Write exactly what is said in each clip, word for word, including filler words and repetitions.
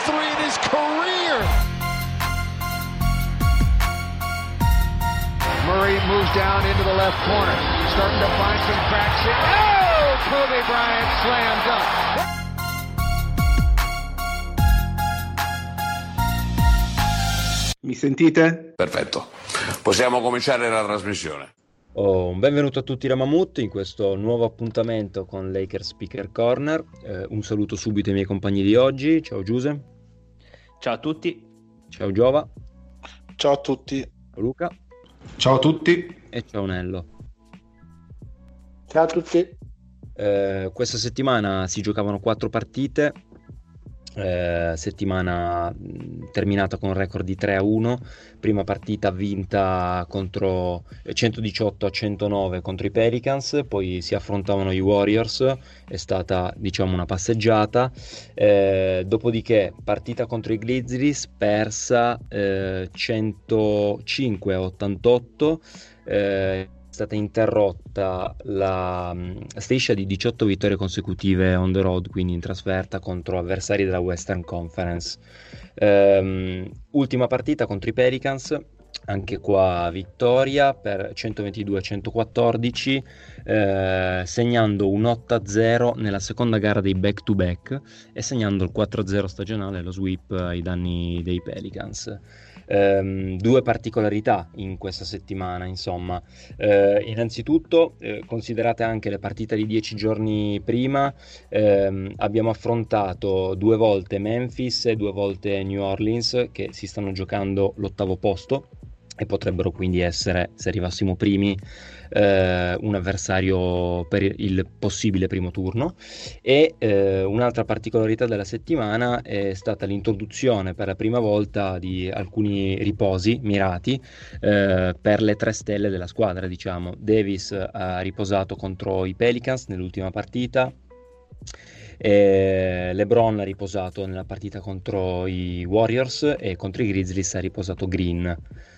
three in his career. Murray moves down into the left corner, starting to find some cracks here. Oh, Kobe Bryant slam dunk. Mi sentite? Perfetto, possiamo cominciare la trasmissione. Oh, un benvenuto a tutti da Mammut in questo nuovo appuntamento con Lakers Speaker Corner. Eh, un saluto subito ai miei compagni di oggi. Ciao Giuse. Ciao a tutti. Ciao Giova. Ciao a tutti. Ciao Luca. Ciao a tutti. E ciao Nello. Ciao a tutti. Eh, questa settimana si giocavano quattro partite. Eh, settimana mh, terminata con un record di tre a uno, prima partita vinta contro centodiciotto a centonove contro i Pelicans, poi si affrontavano i Warriors, è stata diciamo una passeggiata, eh, dopodiché partita contro i Grizzlies persa eh, centocinque a ottantotto, eh, è stata interrotta la striscia di diciotto vittorie consecutive on the road, quindi in trasferta contro avversari della Western Conference. Ehm, ultima partita contro i Pelicans, anche qua vittoria per centoventidue a centoquattordici, eh, segnando un otto a zero nella seconda gara dei back to back e segnando il quattro a zero stagionale, lo sweep ai danni dei Pelicans. Um, due particolarità in questa settimana, insomma. Uh, innanzitutto, uh, considerate anche le partite di dieci giorni prima, um, abbiamo affrontato due volte Memphis e due volte New Orleans, che si stanno giocando l'ottavo posto e potrebbero quindi essere, se arrivassimo primi, eh, un avversario per il possibile primo turno. E eh, un'altra particolarità della settimana è stata l'introduzione per la prima volta di alcuni riposi mirati eh, per le tre stelle della squadra, diciamo. Davis ha riposato contro i Pelicans nell'ultima partita, e LeBron ha riposato nella partita contro i Warriors e contro i Grizzlies ha riposato Green.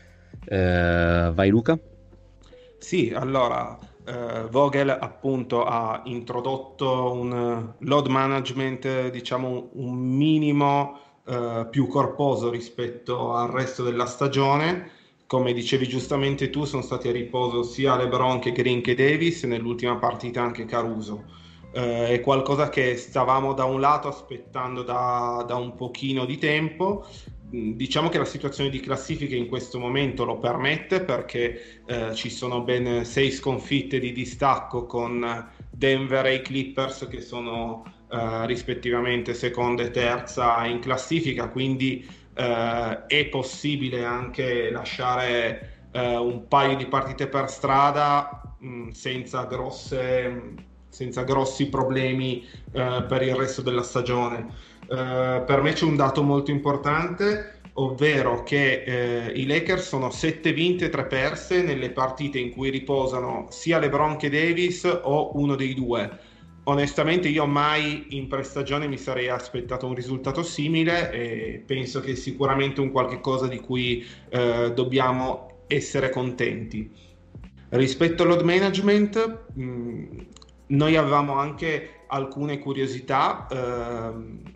Uh, vai Luca? Sì, allora uh, Vogel appunto ha introdotto un load management, diciamo un minimo uh, più corposo rispetto al resto della stagione. Come dicevi giustamente tu, sono stati a riposo sia LeBron che Green che Davis, e nell'ultima partita anche Caruso. Uh, è qualcosa che stavamo da un lato aspettando da, da un pochino di tempo. Diciamo che la situazione di classifica in questo momento lo permette, perché eh, ci sono ben sei sconfitte di distacco con Denver e i Clippers che sono eh, rispettivamente seconda e terza in classifica, quindi eh, è possibile anche lasciare eh, un paio di partite per strada mh, senza grosse, senza grossi problemi eh, per il resto della stagione. Uh, per me c'è un dato molto importante, ovvero che uh, i Lakers sono sette vinte e tre perse nelle partite in cui riposano sia LeBron che Davis o uno dei due. Onestamente io mai in prestagione mi sarei aspettato un risultato simile, e penso che è sicuramente un qualche cosa di cui uh, dobbiamo essere contenti. Rispetto al load management, mh, noi avevamo anche alcune curiosità, uh,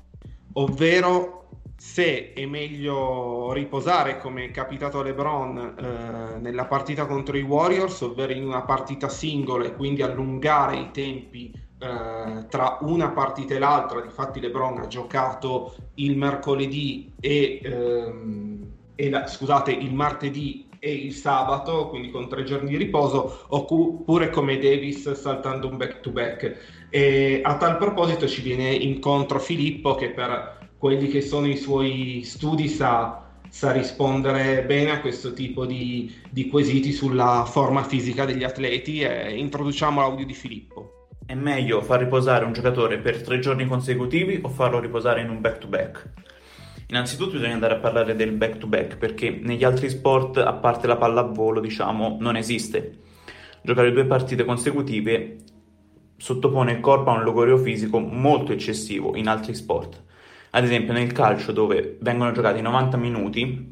ovvero se è meglio riposare, come è capitato a LeBron eh, nella partita contro i Warriors, ovvero in una partita singola, e quindi allungare i tempi eh, tra una partita e l'altra. Difatti LeBron ha giocato il mercoledì e, ehm, e la, scusate, il martedì e il sabato, quindi con tre giorni di riposo, oppure come Davis saltando un back to back. E a tal proposito ci viene incontro Filippo, che per quelli che sono i suoi studi sa, sa rispondere bene a questo tipo di, di quesiti sulla forma fisica degli atleti, e introduciamo l'audio di Filippo. È meglio far riposare un giocatore per tre giorni consecutivi o farlo riposare in un back to back? Innanzitutto bisogna andare a parlare del back to back, perché negli altri sport, a parte la pallavolo, diciamo, non esiste. Giocare due partite consecutive sottopone il corpo a un logorio fisico molto eccessivo in altri sport. Ad esempio nel calcio, dove vengono giocati novanta minuti,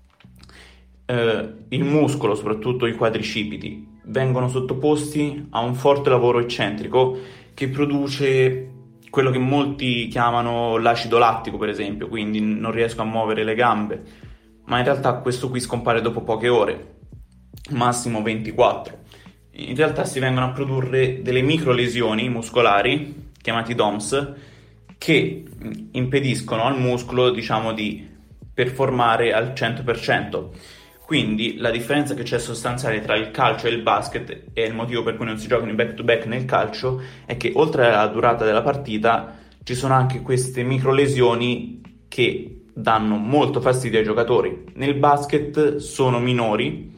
eh, il muscolo, soprattutto i quadricipiti, vengono sottoposti a un forte lavoro eccentrico che produce quello che molti chiamano l'acido lattico, per esempio, quindi non riesco a muovere le gambe, ma in realtà questo qui scompare dopo poche ore, massimo ventiquattro. In realtà si vengono a produrre delle micro lesioni muscolari, chiamati D O M S, che impediscono al muscolo, diciamo, di performare al cento per cento. Quindi la differenza che c'è sostanziale tra il calcio e il basket, e il motivo per cui non si giocano in back-to-back nel calcio, è che oltre alla durata della partita ci sono anche queste micro lesioni che danno molto fastidio ai giocatori. Nel basket sono minori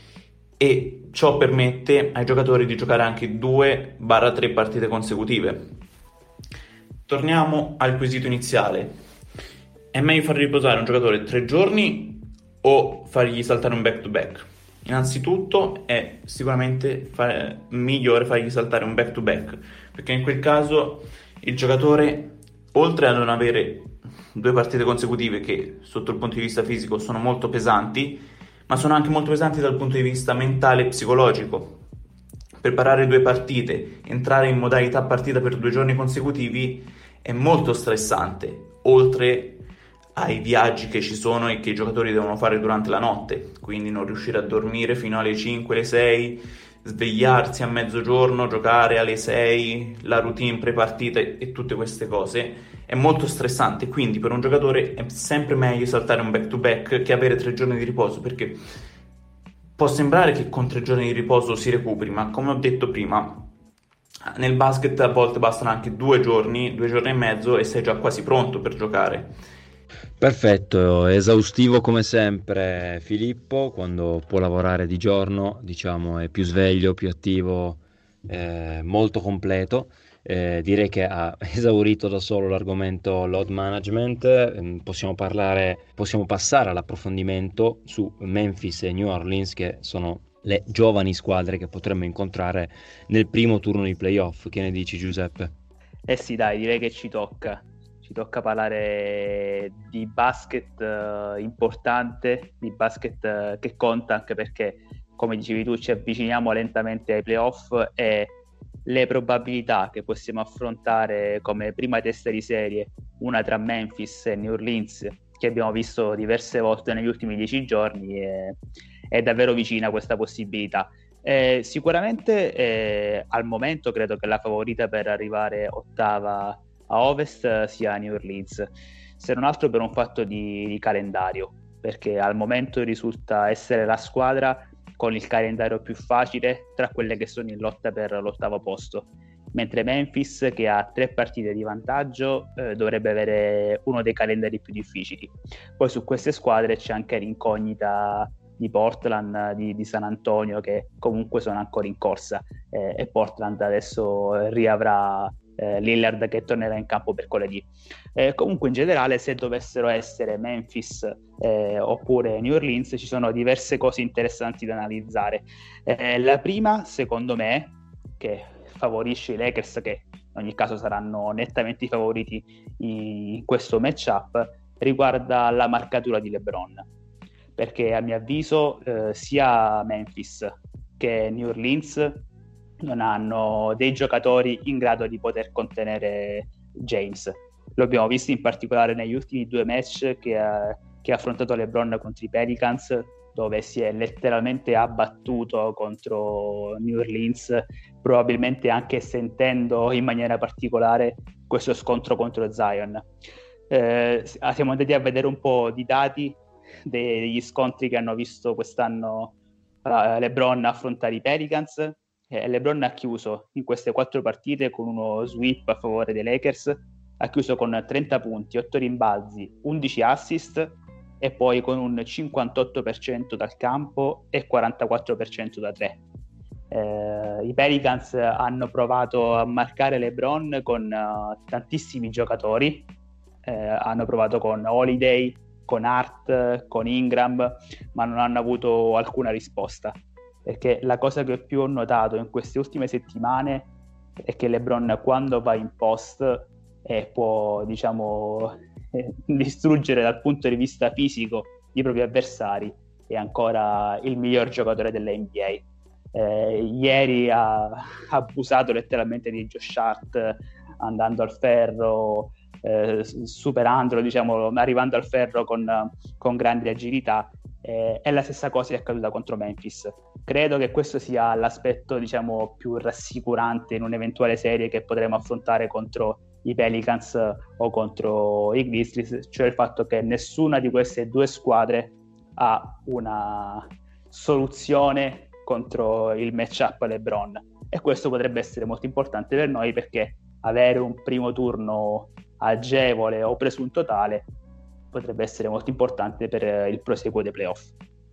e ciò permette ai giocatori di giocare anche due tre partite consecutive. Torniamo al quesito iniziale. È meglio far riposare un giocatore tre giorni o fargli saltare un back-to-back? Innanzitutto è sicuramente fa- migliore fargli saltare un back-to-back, perché in quel caso il giocatore, oltre a non avere due partite consecutive che sotto il punto di vista fisico sono molto pesanti, ma sono anche molto pesanti dal punto di vista mentale e psicologico. Preparare due partite, entrare in modalità partita per due giorni consecutivi è molto stressante, oltre ai viaggi che ci sono e che i giocatori devono fare durante la notte, quindi non riuscire a dormire fino alle cinque, alle sei, svegliarsi a mezzogiorno, giocare alle sei, la routine pre-partita e tutte queste cose è molto stressante. Quindi per un giocatore è sempre meglio saltare un back-to-back che avere tre giorni di riposo, perché può sembrare che con tre giorni di riposo si recuperi, ma come ho detto prima, nel basket a volte bastano anche due giorni, due giorni e mezzo e sei già quasi pronto per giocare. Perfetto, esaustivo come sempre Filippo. Quando può lavorare di giorno, diciamo, è più sveglio, più attivo, eh, molto completo. Eh, direi che ha esaurito da solo l'argomento load management. Eh, possiamo parlare, possiamo passare all'approfondimento su Memphis e New Orleans, che sono le giovani squadre che potremmo incontrare nel primo turno di playoff. Che ne dici, Giuseppe? Eh sì, dai, direi che ci tocca. Ci tocca parlare di basket uh, importante, di basket uh, che conta, anche perché, come dicevi tu, ci avviciniamo lentamente ai playoff e le probabilità che possiamo affrontare come prima testa di serie, una tra Memphis e New Orleans, che abbiamo visto diverse volte negli ultimi dieci giorni, è, è davvero vicina questa possibilità. Eh, sicuramente eh, al momento credo che la favorita per arrivare ottava a Ovest sia New Orleans, se non altro per un fatto di, di calendario, perché al momento risulta essere la squadra con il calendario più facile tra quelle che sono in lotta per l'ottavo posto, mentre Memphis, che ha tre partite di vantaggio, eh, dovrebbe avere uno dei calendari più difficili. Poi su queste squadre c'è anche l'incognita di Portland, di, di San Antonio, che comunque sono ancora in corsa, eh, e Portland adesso riavrà Eh, Lillard che tornerà in campo mercoledì. Eh, comunque in generale, se dovessero essere Memphis eh, oppure New Orleans, ci sono diverse cose interessanti da analizzare. Eh, la prima, secondo me, che favorisce i Lakers, che in ogni caso saranno nettamente i favoriti in questo matchup, riguarda la marcatura di LeBron, perché a mio avviso eh, sia Memphis che New Orleans non hanno dei giocatori in grado di poter contenere James. Lo abbiamo visto in particolare negli ultimi due match che ha, che ha affrontato LeBron contro i Pelicans, dove si è letteralmente abbattuto contro New Orleans, probabilmente anche sentendo in maniera particolare questo scontro contro Zion. Eh, siamo andati a vedere un po' di dati degli scontri che hanno visto quest'anno uh, LeBron affrontare i Pelicans. Eh, LeBron ha chiuso in queste quattro partite con uno sweep a favore dei Lakers, ha chiuso con trenta punti, otto rimbalzi, undici assist e poi con un cinquantotto per cento dal campo e quarantaquattro per cento da tre. Eh, i Pelicans hanno provato a marcare LeBron con uh, tantissimi giocatori, eh, hanno provato con Holiday, con Hart, con Ingram, ma non hanno avuto alcuna risposta. Perché la cosa che più ho notato in queste ultime settimane è che LeBron, quando va in post eh, può, diciamo, eh, distruggere dal punto di vista fisico i propri avversari, è ancora il miglior giocatore della N B A. Eh, ieri ha, ha abusato letteralmente di Josh Hart, andando al ferro, eh, superandolo, diciamo, arrivando al ferro con, con grande agilità. Eh, è la stessa cosa che è accaduta contro Memphis. Credo che questo sia l'aspetto, diciamo, più rassicurante in un'eventuale serie che potremo affrontare contro i Pelicans o contro i Grizzlies, cioè il fatto che nessuna di queste due squadre ha una soluzione contro il matchup LeBron, e questo potrebbe essere molto importante per noi, perché avere un primo turno agevole o presunto tale potrebbe essere molto importante per il proseguo dei playoff.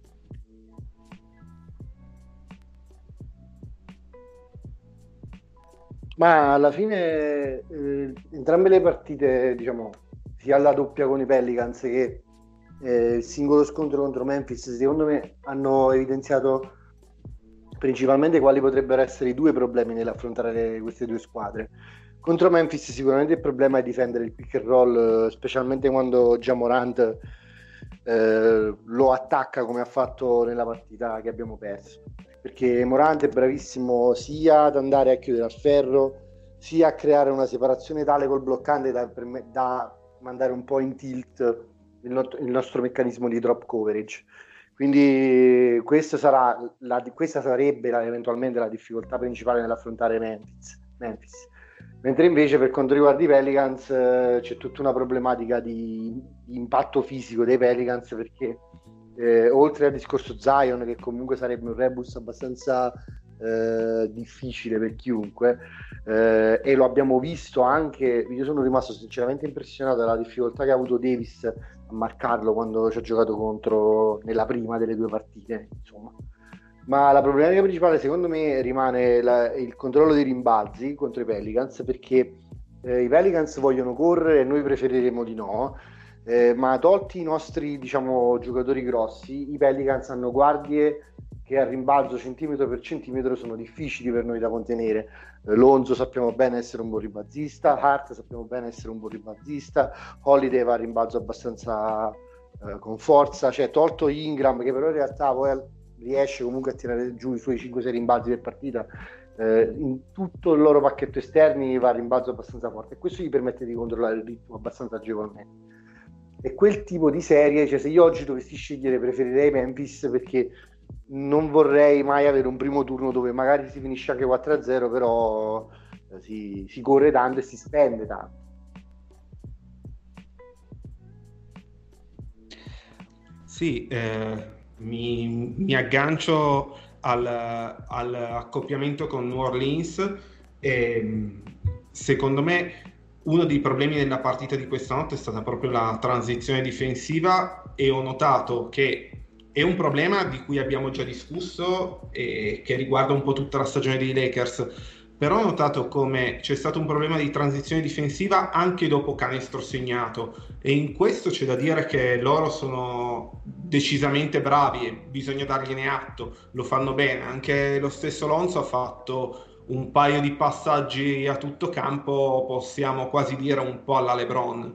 Ma alla fine eh, entrambe le partite, diciamo, sia la doppia con i Pelicans che eh, il singolo scontro contro Memphis, secondo me hanno evidenziato principalmente quali potrebbero essere i due problemi nell'affrontare queste due squadre. Contro Memphis sicuramente il problema è difendere il pick and roll, specialmente quando Ja Morant eh, lo attacca come ha fatto nella partita che abbiamo perso, perché Morant è bravissimo sia ad andare a chiudere al ferro, sia a creare una separazione tale col bloccante da, da mandare un po' in tilt il, not- il nostro meccanismo di drop coverage. Quindi questa, sarà la, questa sarebbe la, eventualmente la difficoltà principale nell'affrontare Memphis. Memphis. Mentre invece per quanto riguarda i Pelicans eh, c'è tutta una problematica di, di impatto fisico dei Pelicans, perché eh, oltre al discorso Zion, che comunque sarebbe un rebus abbastanza eh, difficile per chiunque, eh, e lo abbiamo visto anche, io sono rimasto sinceramente impressionato dalla difficoltà che ha avuto Davis a marcarlo quando ci ha giocato contro nella prima delle due partite, insomma. Ma la problematica principale secondo me rimane la, il controllo dei rimbalzi contro i Pelicans, perché eh, i Pelicans vogliono correre e noi preferiremo di no, eh, ma tolti i nostri, diciamo, giocatori grossi, i Pelicans hanno guardie che a rimbalzo centimetro per centimetro sono difficili per noi da contenere. eh, Lonzo sappiamo bene essere un buon rimbalzista, Hart sappiamo bene essere un buon rimbalzista, Holiday va a rimbalzo abbastanza eh, con forza, cioè tolto Ingram, che però in realtà poi riesce comunque a tirare giù i suoi cinque sei rimbalzi per partita, eh, in tutto il loro pacchetto esterni va a rimbalzo abbastanza forte, e questo gli permette di controllare il ritmo abbastanza agevolmente. E quel tipo di serie, cioè se io oggi dovessi scegliere, preferirei Memphis, perché non vorrei mai avere un primo turno dove magari si finisce anche quattro a zero, però eh, si, si corre tanto e si spende tanto. Sì, eh... Mi, mi aggancio al, all'accoppiamento con New Orleans, e secondo me uno dei problemi della partita di questa notte è stata proprio la transizione difensiva, e ho notato che è un problema di cui abbiamo già discusso e che riguarda un po' tutta la stagione dei Lakers, però ho notato come c'è stato un problema di transizione difensiva anche dopo canestro segnato, e in questo c'è da dire che loro sono decisamente bravi e bisogna dargliene atto, lo fanno bene. Anche lo stesso Lonzo ha fatto un paio di passaggi a tutto campo, possiamo quasi dire un po' alla LeBron.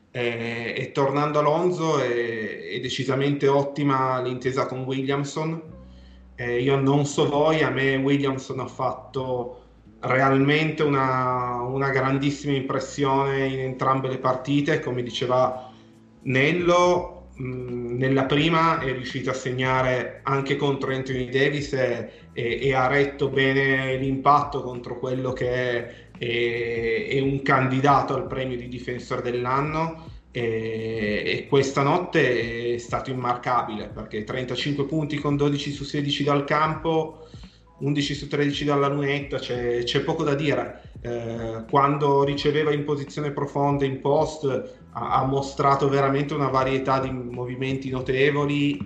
E, e tornando a Lonzo è, è decisamente ottima l'intesa con Williamson. E io non so voi, a me Williamson ha fatto realmente una, una grandissima impressione in entrambe le partite. Come diceva Nello, mh, nella prima è riuscito a segnare anche contro Anthony Davis e, e, e ha retto bene l'impatto contro quello che è, è, è un candidato al premio di difensore dell'anno, e, e questa notte è stato immarcabile, perché trentacinque punti con dodici su sedici dal campo, undici su tredici dalla lunetta, c'è, c'è poco da dire. Eh, quando riceveva in posizione profonda in post ha, ha mostrato veramente una varietà di movimenti notevoli,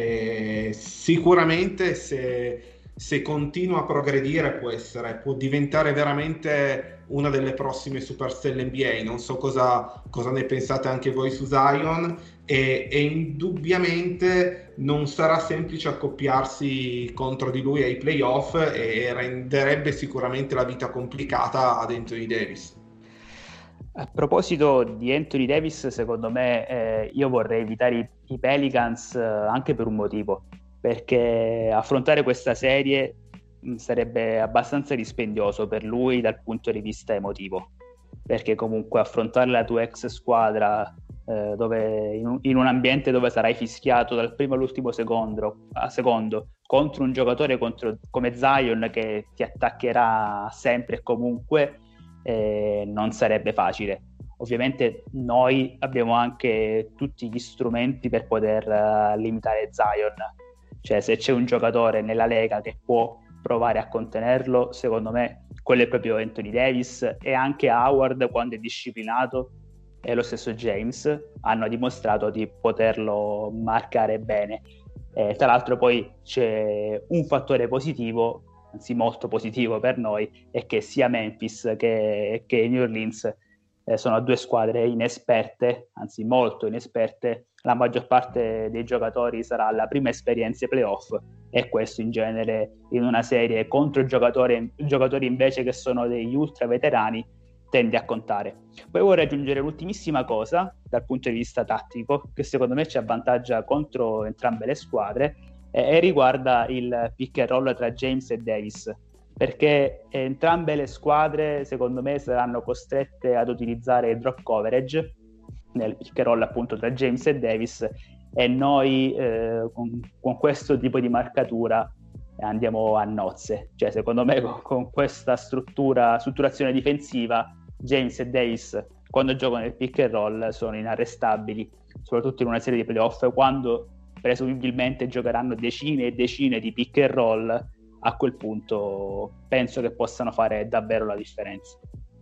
e sicuramente se, se continua a progredire può essere, può diventare veramente una delle prossime superstelle N B A. Non so cosa, cosa ne pensate anche voi su Zion, e, e indubbiamente non sarà semplice accoppiarsi contro di lui ai playoff, e renderebbe sicuramente la vita complicata ad Anthony Davis. A proposito di Anthony Davis, secondo me eh, io vorrei evitare i, i Pelicans eh, anche per un motivo, perché affrontare questa serie mh, sarebbe abbastanza dispendioso per lui dal punto di vista emotivo. perché comunque affrontare la tua ex squadra eh, dove in un, in un ambiente dove sarai fischiato dal primo all'ultimo secondo, a secondo contro un giocatore contro, come Zion, che ti attaccherà sempre e comunque, eh, non sarebbe facile. Ovviamente noi abbiamo anche tutti gli strumenti per poter uh, limitare Zion, cioè se c'è un giocatore nella Lega che può provare a contenerlo, secondo me quello è proprio Anthony Davis, e anche Howard, quando è disciplinato, e lo stesso James hanno dimostrato di poterlo marcare bene. Eh, tra l'altro poi c'è un fattore positivo, anzi molto positivo per noi, è che sia Memphis che, che New Orleans eh, sono due squadre inesperte, anzi molto inesperte. La maggior parte dei giocatori sarà la prima esperienza ai playoff, e questo in genere in una serie contro giocatori, giocatori invece che sono degli ultra veterani tende a contare. Poi vorrei aggiungere l'ultimissima cosa dal punto di vista tattico, che secondo me ci avvantaggia contro entrambe le squadre, eh, e riguarda il pick and roll tra James e Davis, perché entrambe le squadre secondo me saranno costrette ad utilizzare il drop coverage nel pick and roll appunto tra James e Davis, e noi eh, con, con questo tipo di marcatura andiamo a nozze. Cioè secondo me con, con questa struttura strutturazione difensiva James e Davis, quando giocano nel pick and roll, sono inarrestabili, soprattutto in una serie di playoff, quando presumibilmente giocheranno decine e decine di pick and roll. A quel punto penso che possano fare davvero la differenza.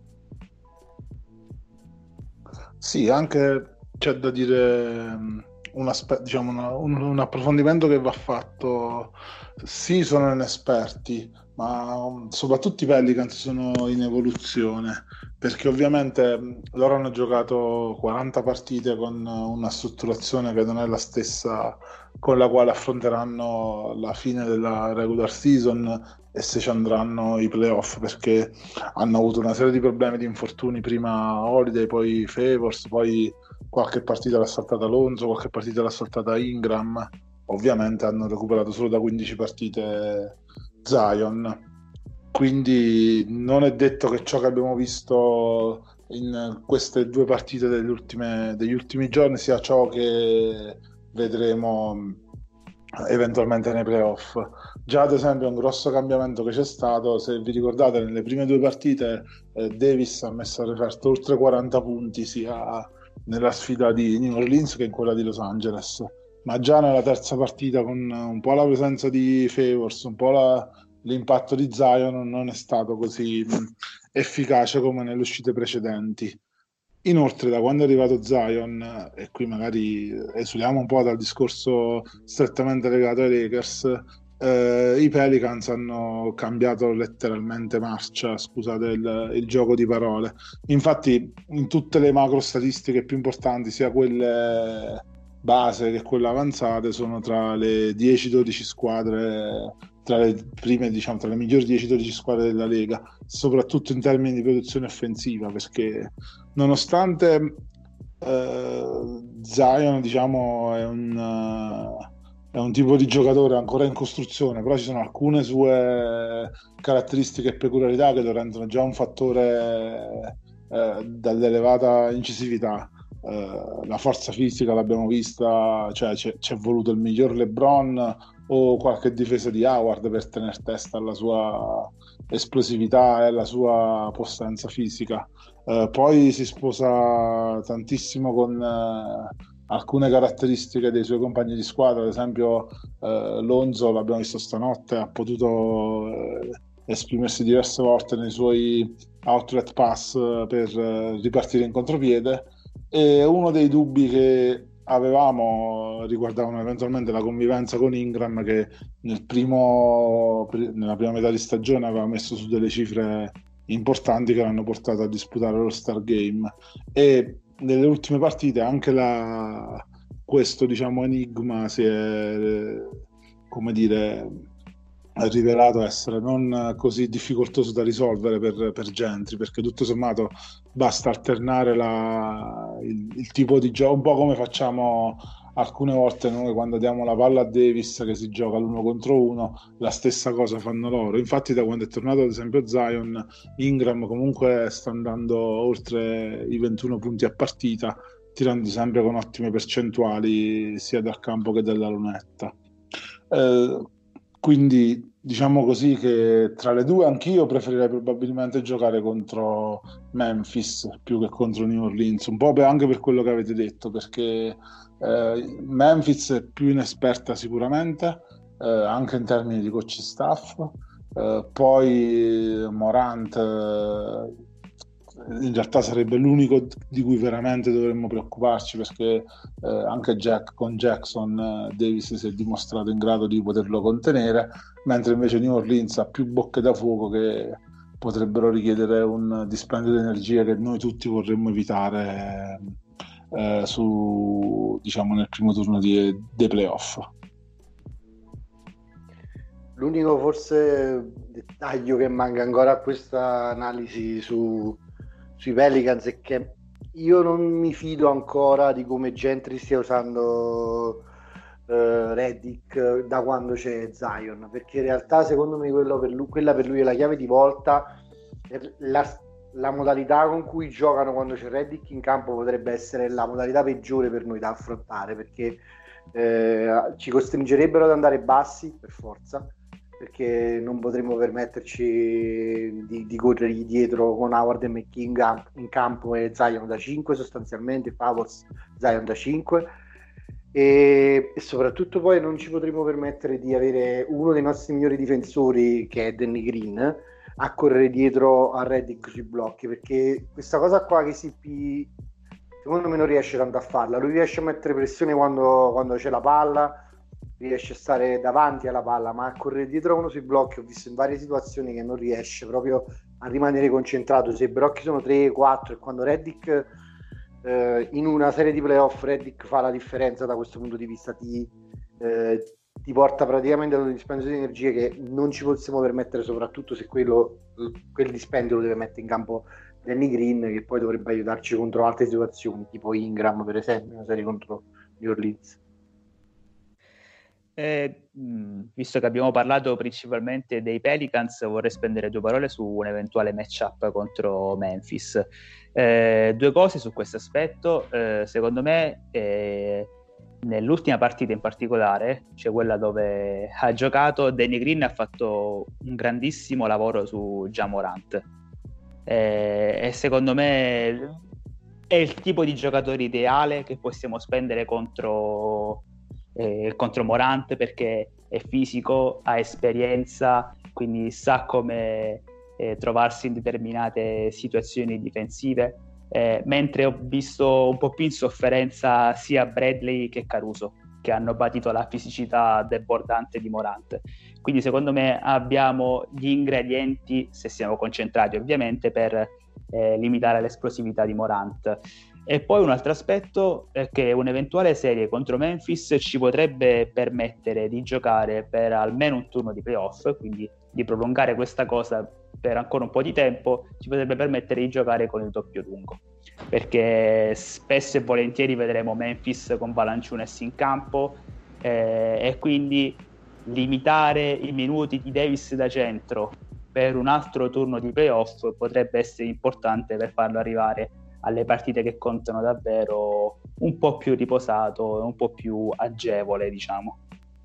Sì, anche c'è da dire un, aspe- diciamo una, un, un approfondimento che va fatto. Sì, sono inesperti, ma soprattutto i Pelicans sono in evoluzione, perché ovviamente loro hanno giocato quaranta partite con una strutturazione che non è la stessa con la quale affronteranno la fine della regular season e se ci andranno i playoff, perché hanno avuto una serie di problemi di infortuni, prima Holiday, poi Favors, poi qualche partita l'ha saltata Alonso, qualche partita l'ha saltata Ingram. Ovviamente hanno recuperato solo da quindici partite Zion, quindi non è detto che ciò che abbiamo visto in queste due partite degli, ultime, degli ultimi giorni sia ciò che vedremo eventualmente nei playoff. Già ad esempio un grosso cambiamento che c'è stato, se vi ricordate, nelle prime due partite eh, Davis ha messo a referto oltre quaranta punti sia nella sfida di New Orleans che in quella di Los Angeles, ma già nella terza partita, con un po' la presenza di Favors, un po' la, l'impatto di Zion, non è stato così mh, efficace come nelle uscite precedenti. Inoltre, da quando è arrivato Zion, e qui magari esuliamo un po' dal discorso strettamente legato ai Lakers, eh, i Pelicans hanno cambiato letteralmente marcia, scusate il, il gioco di parole. Infatti in tutte le macro statistiche più importanti, sia quelle base che quelle avanzate, sono tra le dieci dodici squadre, tra le prime, diciamo, tra le migliori dieci dodici squadre della Lega, soprattutto in termini di produzione offensiva, perché nonostante eh, Zion, diciamo, è un, uh, è un tipo di giocatore ancora in costruzione, però ci sono alcune sue caratteristiche e peculiarità che lo rendono già un fattore eh, dall'elevata incisività. Uh, la forza fisica l'abbiamo vista, cioè c'è, c'è voluto il miglior LeBron o qualche difesa di Howard per tenere testa alla sua esplosività e alla sua postenza fisica. Uh, poi si sposa tantissimo con uh, alcune caratteristiche dei suoi compagni di squadra, ad esempio uh, Lonzo, l'abbiamo visto stanotte, ha potuto uh, esprimersi diverse volte nei suoi outlet pass per uh, ripartire in contropiede. E uno dei dubbi che avevamo riguardavano eventualmente la convivenza con Ingram, che nel primo, nella prima metà di stagione aveva messo su delle cifre importanti che l'hanno portato a disputare l'All-Star Game, e nelle ultime partite anche la, questo, diciamo, enigma si è, come dire, è rivelato essere non così difficoltoso da risolvere per, per Gentry, perché tutto sommato basta alternare la, il, il tipo di gioco, un po' come facciamo alcune volte noi quando diamo la palla a Davis che si gioca l'uno contro uno, la stessa cosa fanno loro. Infatti da quando è tornato ad esempio Zion, Ingram comunque sta andando oltre i ventuno punti a partita, tirando sempre con ottime percentuali sia dal campo che dalla lunetta. Eh, quindi diciamo così che tra le due anch'io preferirei probabilmente giocare contro Memphis più che contro New Orleans, un po' per, anche per quello che avete detto, perché eh, Memphis è più inesperta sicuramente, eh, anche in termini di coach staff, eh, poi Morant eh, in realtà sarebbe l'unico di cui veramente dovremmo preoccuparci, perché eh, anche Jack, con Jackson eh, Davis si è dimostrato in grado di poterlo contenere, mentre invece New Orleans ha più bocche da fuoco che potrebbero richiedere un dispendio di energia che noi tutti vorremmo evitare eh, su, diciamo, nel primo turno di, dei playoff. L'unico forse dettaglio che manca ancora a questa analisi su sui Pelicans è che io non mi fido ancora di come Gentry stia usando uh, Redick da quando c'è Zion, perché in realtà secondo me quello per lui, quella per lui è la chiave di volta. La, la modalità con cui giocano quando c'è Redick in campo potrebbe essere la modalità peggiore per noi da affrontare, perché eh, ci costringerebbero ad andare bassi per forza, perché non potremmo permetterci di, di corrergli dietro con Howard e McKee in campo e Zion da cinque sostanzialmente, Favors Zion da cinque, e, e soprattutto poi non ci potremmo permettere di avere uno dei nostri migliori difensori, che è Danny Green, a correre dietro a Redick sui blocchi, perché questa cosa qua che si P secondo me non riesce tanto a farla. Lui riesce a mettere pressione quando, quando c'è la palla, riesce a stare davanti alla palla, ma a correre dietro uno sui blocchi ho visto in varie situazioni che non riesce proprio a rimanere concentrato. Se i blocchi sono tre quattro, e quando Redick eh, in una serie di playoff Redick fa la differenza da questo punto di vista, ti, eh, ti porta praticamente ad un dispendio di energie che non ci possiamo permettere, soprattutto se quello, quel dispendio lo deve mettere in campo Danny Green, che poi dovrebbe aiutarci contro altre situazioni tipo Ingram per esempio, una serie contro New Orleans. Eh, visto che abbiamo parlato principalmente dei Pelicans, vorrei spendere due parole su un eventuale matchup contro Memphis. Eh, due cose su questo aspetto. Eh, secondo me eh, nell'ultima partita in particolare, cioè quella dove ha giocato, Danny Green ha fatto un grandissimo lavoro su Ja Morant, eh, e secondo me è il tipo di giocatore ideale che possiamo spendere contro Eh, contro Morant, perché è fisico, ha esperienza, quindi sa come eh, trovarsi in determinate situazioni difensive, eh, mentre ho visto un po' più in sofferenza sia Bradley che Caruso, che hanno patito la fisicità debordante di Morant. Quindi secondo me abbiamo gli ingredienti, se siamo concentrati ovviamente, per eh, limitare l'esplosività di Morant. E poi un altro aspetto è che un'eventuale serie contro Memphis ci potrebbe permettere di giocare per almeno un turno di playoff, quindi di prolungare questa cosa per ancora un po' di tempo, ci potrebbe permettere di giocare con il doppio lungo, perché spesso e volentieri vedremo Memphis con Valanciunas in campo, eh, e quindi limitare i minuti di Davis da centro per un altro turno di playoff potrebbe essere importante per farlo arrivare alle partite che contano davvero un po' più riposato e un po' più agevole, diciamo.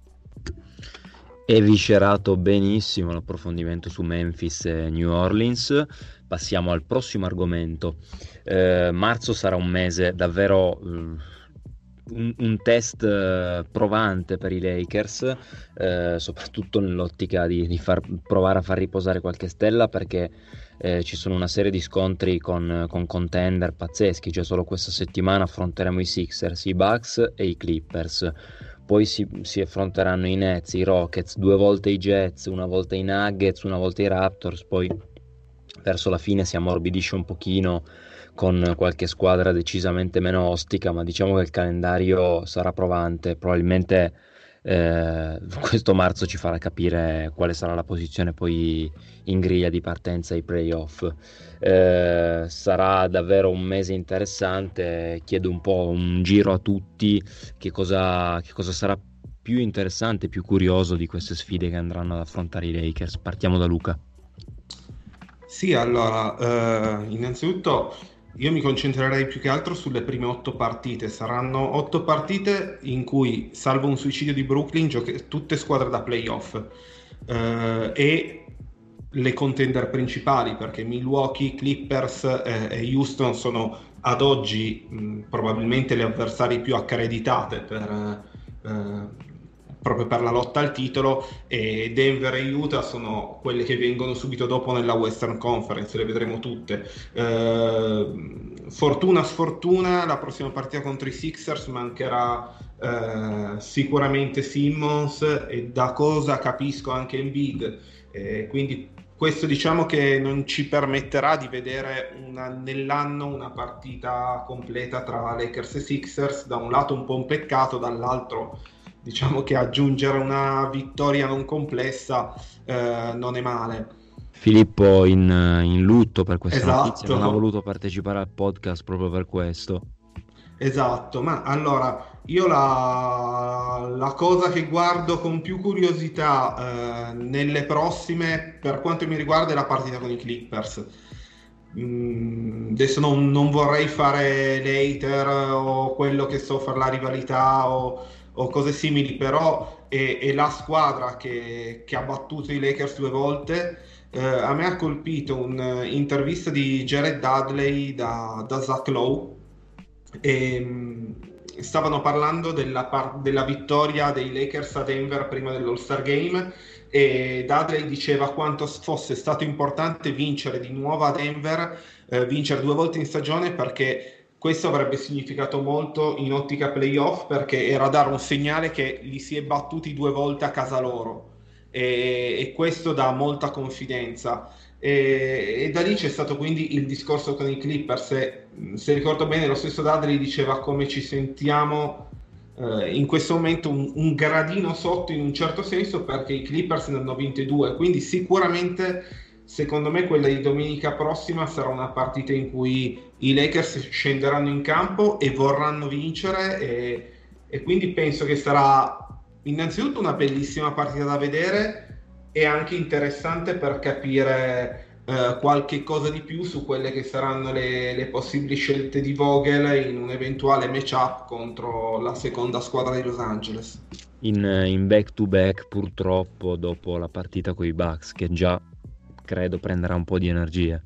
Eviscerato benissimo l'approfondimento su Memphis e New Orleans. Passiamo al prossimo argomento. Eh, marzo sarà un mese davvero eh, un, un test eh, provante per i Lakers, eh, soprattutto nell'ottica di, di far provare a far riposare qualche stella, perché Eh, ci sono una serie di scontri con, con contender pazzeschi. Cioè solo questa settimana affronteremo i Sixers, i Bucks e i Clippers, poi si, si affronteranno i Nets, i Rockets, due volte i Jets, una volta i Nuggets, una volta i Raptors, poi verso la fine si ammorbidisce un pochino con qualche squadra decisamente meno ostica, ma diciamo che il calendario sarà provante. Probabilmente Eh, questo marzo ci farà capire quale sarà la posizione poi in griglia di partenza ai playoff. Eh, sarà davvero un mese interessante. Chiedo un po' un giro a tutti, che cosa, che cosa sarà più interessante, più curioso di queste sfide che andranno ad affrontare i Lakers. Partiamo da Luca. Sì, allora, eh, innanzitutto io mi concentrerei più che altro sulle prime otto partite. Saranno otto partite in cui, salvo un suicidio di Brooklyn, gioche- tutte squadre da playoff, eh, e le contender principali, perché Milwaukee, Clippers eh, e Houston sono ad oggi mh, probabilmente le avversarie più accreditate per, eh, proprio per la lotta al titolo, e Denver e Utah sono quelle che vengono subito dopo nella Western Conference, le vedremo tutte. Eh, fortuna sfortuna, la prossima partita contro i Sixers mancherà eh, sicuramente Simmons, e da cosa capisco anche Embiid, eh, quindi questo diciamo che non ci permetterà di vedere una, nell'anno una partita completa tra Lakers e Sixers. Da un lato un po' un peccato, dall'altro diciamo che aggiungere una vittoria non complessa eh, non è male. Filippo in, in lutto per questa Esatto. notizia, non ha voluto partecipare al podcast proprio per questo. Esatto, ma allora io la, la cosa che guardo con più curiosità eh, nelle prossime, per quanto mi riguarda, è la partita con i Clippers. Mm, adesso non, non vorrei fare l'hater o quello che so, fare la rivalità o, o cose simili, però è, è la squadra che, che ha battuto i Lakers due volte. Eh, a me ha colpito un'intervista di Jared Dudley da, da Zach Lowe, e mh, stavano parlando della, par- della vittoria dei Lakers a Denver prima dell'All-Star Game, e Dudley diceva quanto fosse stato importante vincere di nuovo a Denver, eh, vincere due volte in stagione, perché questo avrebbe significato molto in ottica playoff, perché era dare un segnale che li si è battuti due volte a casa loro, e, e questo dà molta confidenza. E, e da lì c'è stato quindi il discorso con i Clippers, e, se ricordo bene, lo stesso Dudley diceva come ci sentiamo eh, in questo momento un, un gradino sotto in un certo senso, perché i Clippers ne hanno vinte due, quindi sicuramente secondo me quella di domenica prossima sarà una partita in cui i Lakers scenderanno in campo e vorranno vincere, e, e quindi penso che sarà innanzitutto una bellissima partita da vedere, e anche interessante per capire eh, qualche cosa di più su quelle che saranno le, le possibili scelte di Vogel in un eventuale matchup contro la seconda squadra di Los Angeles. In, in back to back, purtroppo, dopo la partita con i Bucks, che già credo prenderà un po' di energie.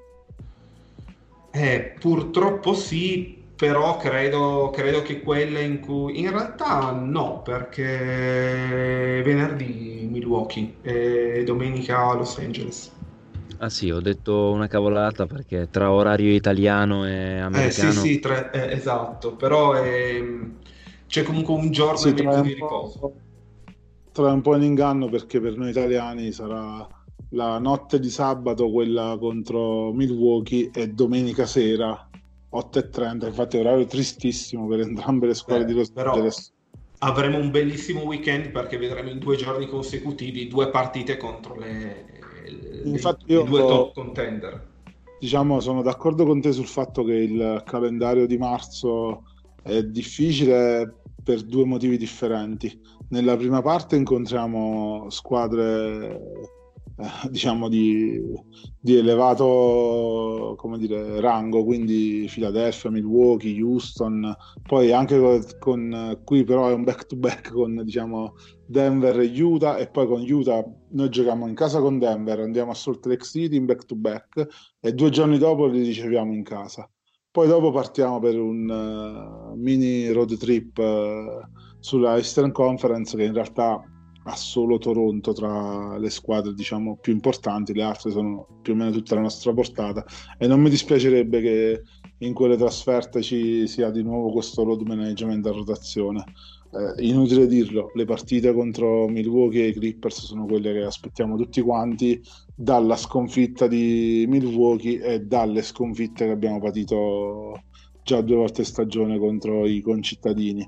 Eh, purtroppo sì, però credo, credo che quelle in cui in realtà no, perché venerdì Milwaukee e domenica Los Angeles. Ah sì, ho detto una cavolata, perché tra orario italiano e americano... Eh sì, sì, tre, eh, esatto, però è, c'è comunque un giorno Sì, e mezzo trae di un po', riposo. trae un po' in inganno, perché per noi italiani sarà la notte di sabato quella contro Milwaukee, e domenica sera otto e trenta, infatti è un orario tristissimo per entrambe le squadre Eh, di Los però Angeles. avremo un bellissimo weekend, perché vedremo in due giorni consecutivi due partite contro le, le, Infatti le io due top contender. diciamo sono d'accordo con te sul fatto che il calendario di marzo è difficile per due motivi differenti. Nella prima parte incontriamo squadre eh, diciamo di, di elevato, come dire, rango, quindi Philadelphia, Milwaukee, Houston, poi anche con, con qui però è un back to back con, diciamo, Denver e Utah, e poi con Utah noi giochiamo in casa con Denver, andiamo a Salt Lake City in back to back, e due giorni dopo li riceviamo in casa. Poi dopo partiamo per un uh, mini road trip uh, sulla Eastern Conference, che in realtà ha solo Toronto tra le squadre, diciamo, più importanti, le altre sono più o meno tutte alla nostra portata, e non mi dispiacerebbe che in quelle trasferte ci sia di nuovo questo load management a rotazione. Eh, inutile dirlo, le partite contro Milwaukee e i Clippers sono quelle che aspettiamo tutti quanti, dalla sconfitta di Milwaukee e dalle sconfitte che abbiamo patito già due volte in stagione contro i concittadini.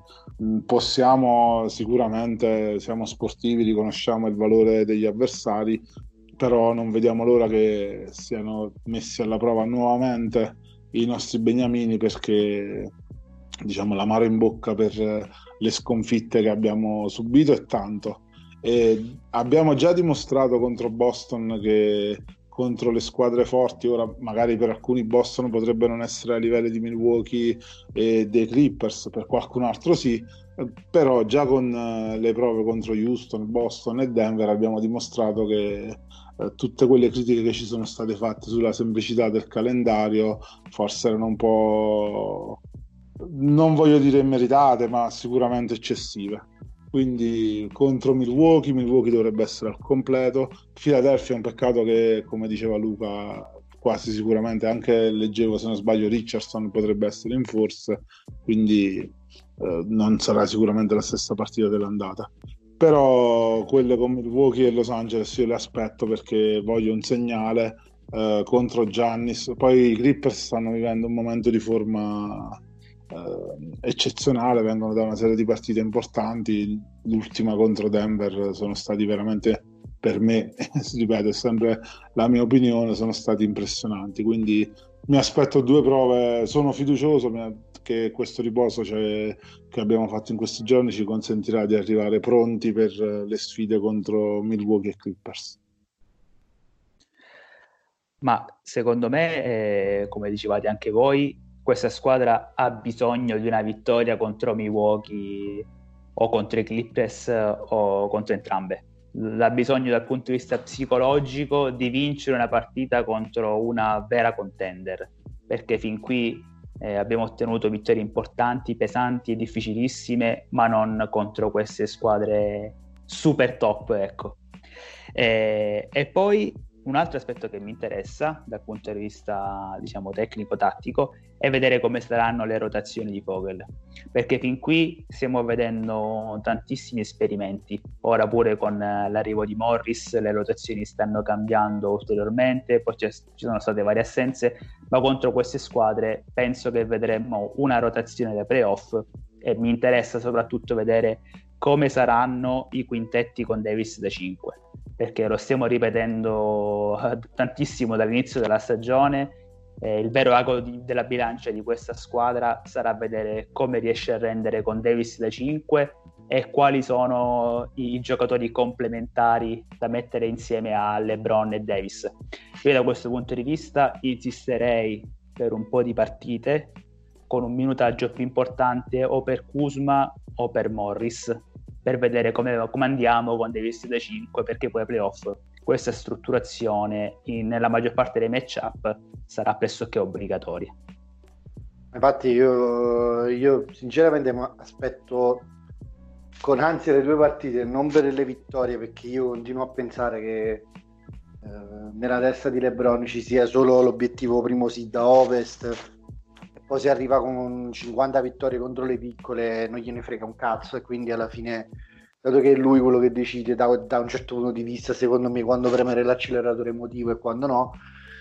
Possiamo sicuramente, siamo sportivi, riconosciamo il valore degli avversari, però non vediamo l'ora che siano messi alla prova nuovamente i nostri beniamini, perché diciamo l'amaro in bocca per le sconfitte che abbiamo subito è tanto, e abbiamo già dimostrato contro Boston che contro le squadre forti, ora magari per alcuni Boston potrebbe non essere a livello di Milwaukee e dei Clippers, per qualcun altro sì, però già con le prove contro Houston, Boston e Denver abbiamo dimostrato che eh, tutte quelle critiche che ci sono state fatte sulla semplicità del calendario forse erano un po', non voglio dire immeritate, ma sicuramente eccessive. Quindi contro Milwaukee, Milwaukee dovrebbe essere al completo. Philadelphia è un peccato che, come diceva Luca, quasi sicuramente, anche leggevo se non sbaglio Richardson potrebbe essere in forze, quindi eh, non sarà sicuramente la stessa partita dell'andata. Però quelle con Milwaukee e Los Angeles io le aspetto, perché voglio un segnale eh, contro Giannis. Poi i Clippers stanno vivendo un momento di forma Uh, eccezionale, vengono da una serie di partite importanti, l'ultima contro Denver sono stati veramente, per me, si ripete, è sempre la mia opinione, sono stati impressionanti, quindi mi aspetto due prove, sono fiducioso che questo riposo cioè, che abbiamo fatto in questi giorni ci consentirà di arrivare pronti per le sfide contro Milwaukee e Clippers. Ma secondo me, eh, come dicevate anche voi, questa squadra ha bisogno di una vittoria contro Milwaukee o contro i Clippers o contro entrambe. Ha bisogno dal punto di vista psicologico di vincere una partita contro una vera contender, perché fin qui eh, abbiamo ottenuto vittorie importanti, pesanti e difficilissime, ma non contro queste squadre super top, ecco. E, e poi un altro aspetto che mi interessa dal punto di vista, diciamo, tecnico-tattico è vedere come saranno le rotazioni di Vogel, perché fin qui stiamo vedendo tantissimi esperimenti. Ora pure con l'arrivo di Morris le rotazioni stanno cambiando ulteriormente, poi ci sono state varie assenze, ma contro queste squadre penso che vedremo una rotazione da playoff, e mi interessa soprattutto vedere come saranno i quintetti con Davis da cinque, perché lo stiamo ripetendo tantissimo dall'inizio della stagione. Eh, il vero ago di, della bilancia di questa squadra sarà vedere come riesce a rendere con Davis da cinque e quali sono i, i giocatori complementari da mettere insieme a LeBron e Davis. Io da questo punto di vista insisterei per un po' di partite con un minutaggio più importante o per Kuzma o per Morris, per vedere come, come andiamo con Davis da cinque, perché poi ai playoff questa strutturazione in, nella maggior parte dei matchup sarà pressoché obbligatoria. Infatti io, io sinceramente aspetto con ansia le due partite, non per le vittorie, perché io continuo a pensare che eh, nella testa di LeBron ci sia solo l'obiettivo primo seed a Ovest, e poi si arriva con cinquanta vittorie contro le piccole non gliene frega un cazzo, e quindi alla fine, dato che è lui quello che decide da, da un certo punto di vista, secondo me, quando premere l'acceleratore emotivo e quando no,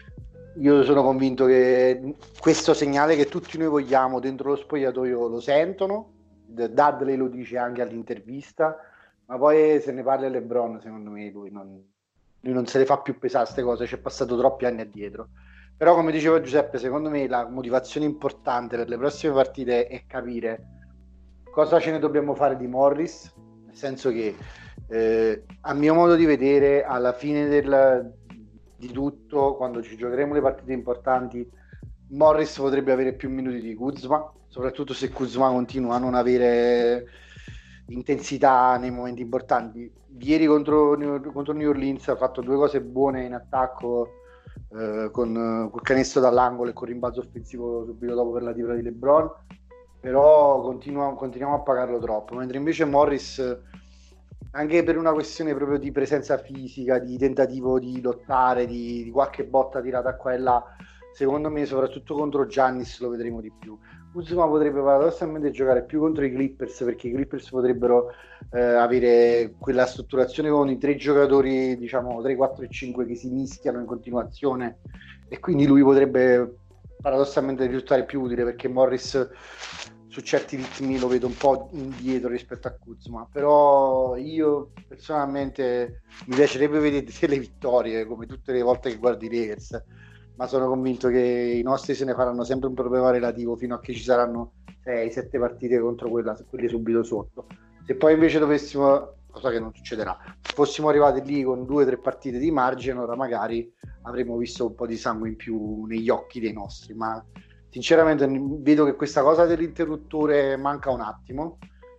io sono convinto che questo segnale che tutti noi vogliamo dentro lo spogliatoio lo sentono. Dudley lo dice anche all'intervista, ma poi se ne parla LeBron, secondo me lui non, lui non se le fa più pesare queste cose, ci è passato troppi anni addietro. Però, come diceva Giuseppe, secondo me la motivazione importante per le prossime partite è capire cosa ce ne dobbiamo fare di Morris, nel senso che eh, a mio modo di vedere, alla fine del, di tutto, quando ci giocheremo le partite importanti, Morris potrebbe avere più minuti di Kuzma, soprattutto se Kuzma continua a non avere intensità nei momenti importanti. Ieri contro, contro New Orleans ha fatto due cose buone in attacco, eh, con col canestro dall'angolo e con rimbalzo offensivo subito dopo per la tira di LeBron, però continua, continuiamo a pagarlo troppo, mentre invece Morris, anche per una questione proprio di presenza fisica, di tentativo di lottare, di, di qualche botta tirata qua e là, secondo me soprattutto contro Giannis lo vedremo di più. Kuzma potrebbe paradossalmente giocare più contro i Clippers, perché i Clippers potrebbero eh, avere quella strutturazione con i tre giocatori, diciamo tre, quattro e cinque, che si mischiano in continuazione, e quindi lui potrebbe paradossalmente risultare più utile, perché Morris su certi ritmi lo vedo un po' indietro rispetto a Kuzma, però io personalmente mi piacerebbe vedere delle vittorie come tutte le volte che guardo i Lakers, ma sono convinto che i nostri se ne faranno sempre un problema relativo fino a che ci saranno sei sette partite contro quella, quelle subito sotto. Se poi invece dovessimo, cosa che non succederà, fossimo arrivati lì con due o tre partite di margine, ora magari avremmo visto un po' di sangue in più negli occhi dei nostri, ma sinceramente vedo che questa cosa dell'interruttore manca un attimo,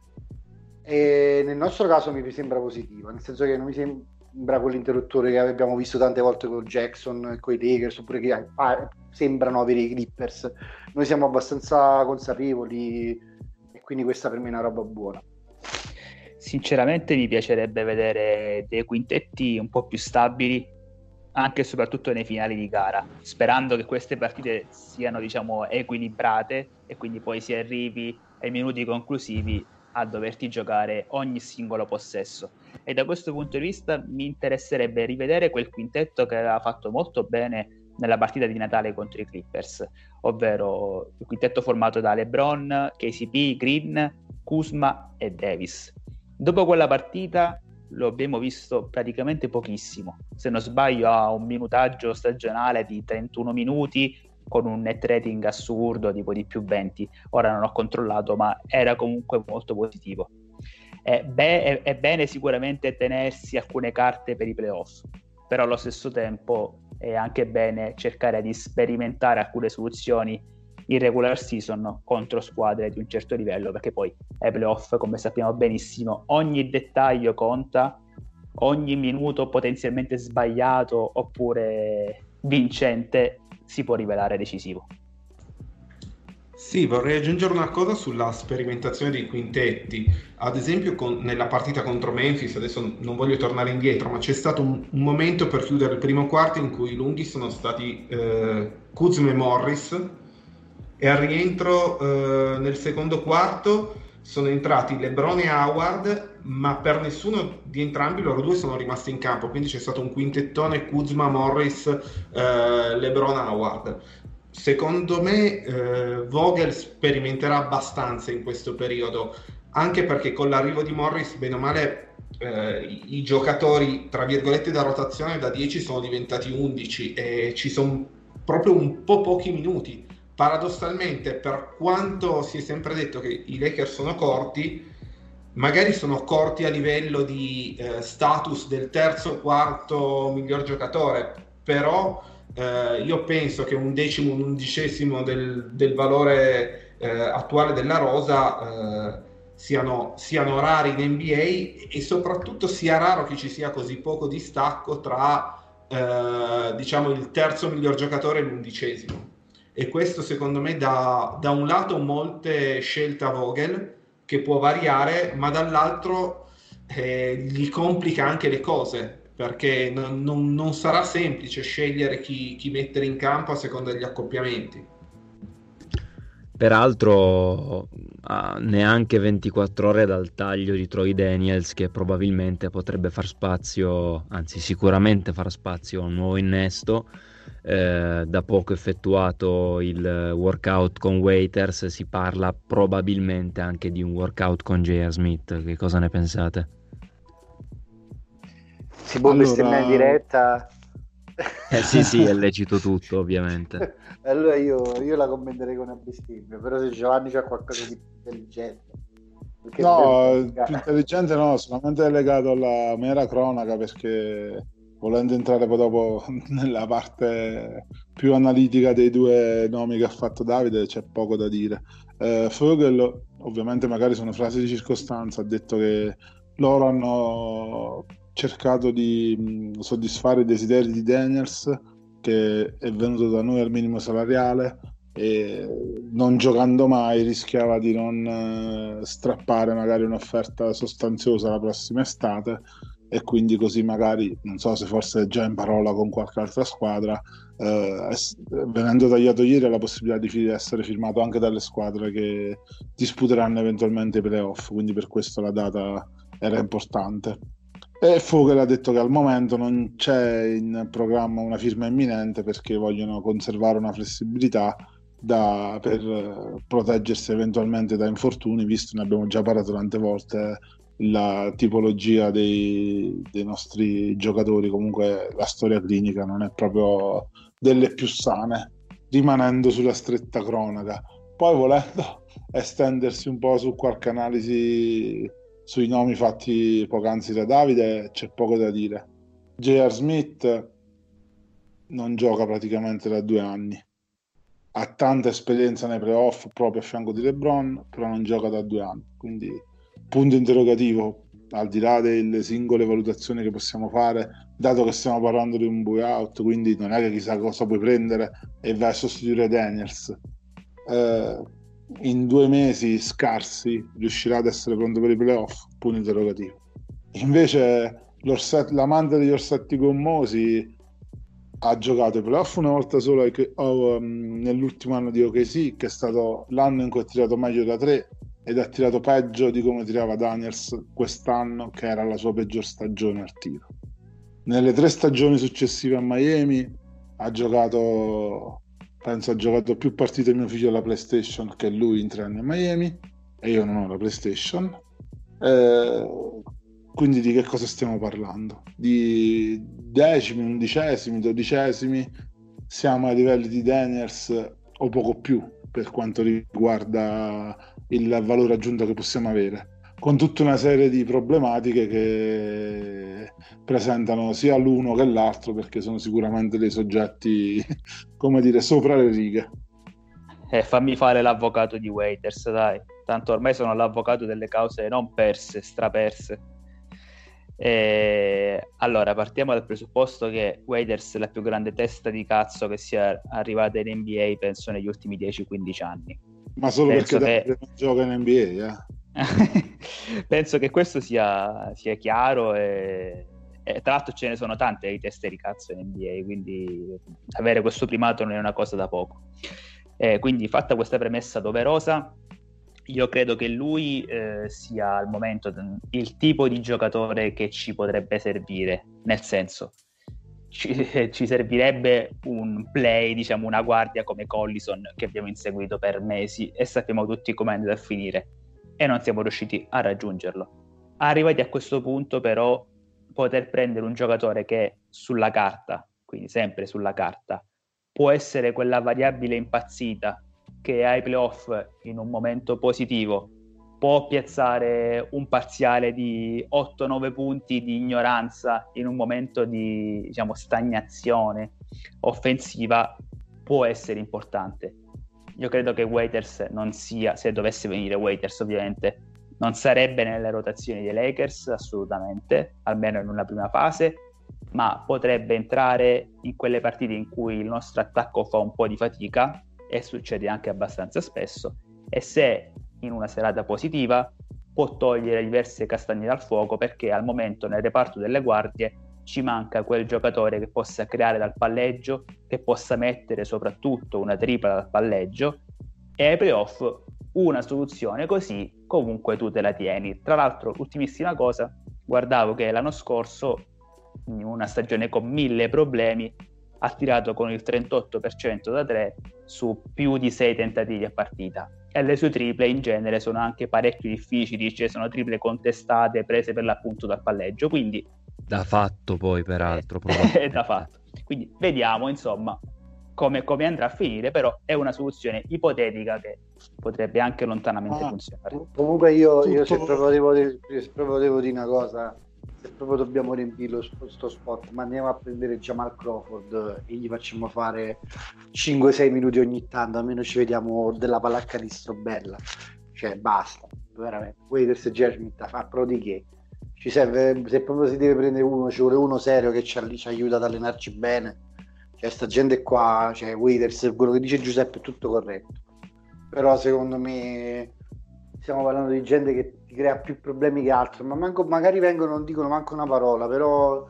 e nel nostro caso mi sembra positiva, nel senso che non mi sembra quell'interruttore che abbiamo visto tante volte con Jackson, con i Lakers, oppure che ah, sembrano avere i Clippers. Noi siamo abbastanza consapevoli e quindi questa per me è una roba buona. Sinceramente mi piacerebbe vedere dei quintetti un po' più stabili anche e soprattutto nei finali di gara, sperando che queste partite siano, diciamo, equilibrate e quindi poi si arrivi ai minuti conclusivi a doverti giocare ogni singolo possesso. E da questo punto di vista mi interesserebbe rivedere quel quintetto che aveva fatto molto bene nella partita di Natale contro i Clippers, ovvero il quintetto formato da LeBron, K C P, Green, Kuzma e Davis. Dopo quella partita lo abbiamo visto praticamente pochissimo, se non sbaglio ha un minutaggio stagionale di trentuno minuti con un net rating assurdo tipo di più venti, ora non ho controllato ma era comunque molto positivo. È, be- è-, è bene sicuramente tenersi alcune carte per i playoff, però allo stesso tempo è anche bene cercare di sperimentare alcune soluzioni in regular season contro squadre di un certo livello, perché poi ai playoff, come sappiamo benissimo, ogni dettaglio conta, ogni minuto potenzialmente sbagliato oppure vincente si può rivelare decisivo. Sì, vorrei aggiungere una cosa sulla sperimentazione dei quintetti. Ad esempio con, nella partita contro Memphis, adesso non voglio tornare indietro, ma c'è stato un, un momento per chiudere il primo quarto in cui i lunghi sono stati eh, Kuzma e Morris, e al rientro eh, nel secondo quarto sono entrati LeBron e Howard, ma per nessuno di entrambi loro due sono rimasti in campo, quindi c'è stato un quintettone Kuzma, Morris, eh, LeBron, Howard. Secondo me eh, Vogel sperimenterà abbastanza in questo periodo, anche perché con l'arrivo di Morris, bene o male, eh, i, i giocatori tra virgolette da rotazione da dieci sono diventati undici e ci sono proprio un po' pochi minuti. Paradossalmente, per quanto si è sempre detto che i Lakers sono corti, magari sono corti a livello di eh, status del terzo quarto miglior giocatore, però eh, io penso che un decimo, un undicesimo del, del valore eh, attuale della rosa eh, siano, siano rari in N B A, e soprattutto sia raro che ci sia così poco distacco tra eh, diciamo il terzo miglior giocatore e l'undicesimo. E questo secondo me dà da un lato molte scelte a Vogel che può variare, ma dall'altro eh, gli complica anche le cose, perché non, non, non sarà semplice scegliere chi, chi mettere in campo a seconda degli accoppiamenti. Peraltro a neanche ventiquattro ore dal taglio di Troy Daniels, che probabilmente potrebbe far spazio, anzi sicuramente far spazio a un nuovo innesto. Eh, da poco effettuato il workout con Waiters, si parla probabilmente anche di un workout con J R. Smith. Che cosa ne pensate? Si può Allora... bestemmare in diretta? Eh sì sì, è lecito tutto ovviamente. Allora io, io la commenterei con una bestemmia, però se Giovanni c'ha qualcosa di intelligente. No, più intelligente no, solamente legato alla mera cronaca, perché volendo entrare poi dopo nella parte più analitica dei due nomi che ha fatto Davide, c'è poco da dire. eh, Vogel, ovviamente magari sono frasi di circostanza, ha detto che loro hanno cercato di mh, soddisfare i desideri di Daniels, che è venuto da noi al minimo salariale e non giocando mai rischiava di non eh, strappare magari un'offerta sostanziosa la prossima estate, e quindi così magari, non so se forse già in parola con qualche altra squadra, eh, es- venendo tagliato ieri, ha la possibilità di fi- essere firmato anche dalle squadre che disputeranno eventualmente i playoff, quindi per questo la data era importante. E Vogel ha detto che al momento non c'è in programma una firma imminente perché vogliono conservare una flessibilità da, per eh, proteggersi eventualmente da infortuni, visto, ne abbiamo già parlato tante volte, la tipologia dei, dei nostri giocatori, comunque la storia clinica non è proprio delle più sane, rimanendo sulla stretta cronaca. Poi volendo estendersi un po' su qualche analisi sui nomi fatti poc'anzi da Davide, c'è poco da dire. J R. Smith non gioca praticamente da due anni, ha tanta esperienza nei playoff proprio a fianco di LeBron, però non gioca da due anni, quindi punto interrogativo, al di là delle singole valutazioni che possiamo fare, dato che stiamo parlando di un buyout, quindi non è che chissà cosa puoi prendere e vai a sostituire Daniels. Eh, in due mesi scarsi riuscirà ad essere pronto per i playoff? Punto interrogativo. Invece l'orset, l'amante degli orsetti gommosi ha giocato i playoff una volta sola oh, um, nell'ultimo anno di O K C, che è stato l'anno in cui ha tirato meglio da tre ed ha tirato peggio di come tirava Daniels quest'anno, che era la sua peggior stagione al tiro. Nelle tre stagioni successive a Miami ha giocato, penso ha giocato più partite mio figlio alla PlayStation che lui in tre anni a Miami, e io non ho la PlayStation. Eh, quindi di che cosa stiamo parlando? Di decimi, undicesimi, dodicesimi? Siamo ai livelli di Daniels o poco più per quanto riguarda il valore aggiunto che possiamo avere, con tutta una serie di problematiche che presentano sia l'uno che l'altro, perché sono sicuramente dei soggetti, come dire, sopra le righe. Eh, fammi fare l'avvocato di Waiters, dai, tanto ormai sono l'avvocato delle cause non perse, straperse. E allora partiamo dal presupposto che Waiters è la più grande testa di cazzo che sia arrivata in N B A, penso negli ultimi dieci quindici anni. Ma solo penso perché che... non gioca in N B A, eh? Penso che questo sia, sia chiaro e... e tra l'altro ce ne sono tante di teste di cazzo in N B A, quindi avere questo primato non è una cosa da poco. Eh, quindi fatta questa premessa doverosa, io credo che lui eh, sia al momento il tipo di giocatore che ci potrebbe servire, nel senso ci, ci servirebbe un play, diciamo una guardia come Collison che abbiamo inseguito per mesi e sappiamo tutti come è andato a finire e non siamo riusciti a raggiungerlo. Arrivati a questo punto però poter prendere un giocatore che sulla carta, quindi sempre sulla carta, può essere quella variabile impazzita che ai playoff in un momento positivo può piazzare un parziale di otto nove punti di ignoranza in un momento di, diciamo, stagnazione offensiva, può essere importante. Io credo che Waiters non sia, se dovesse venire Waiters ovviamente, non sarebbe nelle rotazioni dei Lakers assolutamente, almeno in una prima fase, ma potrebbe entrare in quelle partite in cui il nostro attacco fa un po' di fatica, e succede anche abbastanza spesso, e se in una serata positiva può togliere diverse castagne dal fuoco, perché al momento nel reparto delle guardie ci manca quel giocatore che possa creare dal palleggio, che possa mettere soprattutto una tripla dal palleggio, e ai playoff una soluzione così comunque tu te la tieni. Tra l'altro, ultimissima cosa, guardavo che l'anno scorso, in una stagione con mille problemi, ha tirato con il trentotto per cento da tre su più di sei tentativi a partita, e le sue triple in genere sono anche parecchio difficili, cioè sono triple contestate, prese per l'appunto dal palleggio, quindi da fatto poi peraltro è da fatto. Quindi vediamo insomma come, come andrà a finire, però è una soluzione ipotetica che potrebbe anche lontanamente ah, funzionare. Comunque io, io se, proprio devo, se proprio devo dire una cosa, se proprio dobbiamo riempirlo sto spot, ma andiamo a prendere Jamal Crawford e gli facciamo fare cinque sei minuti ogni tanto, almeno ci vediamo della pallacanestro bella, cioè basta, veramente. Waiters e Jasmine fa pro di che ci serve, se proprio si deve prendere uno, ci vuole uno serio che ci, ci aiuta ad allenarci bene, cioè sta gente qua, cioè Waiters, quello che dice Giuseppe è tutto corretto, però secondo me stiamo parlando di gente che ti crea più problemi che altro, ma manco, magari vengono, non dicono manco una parola, però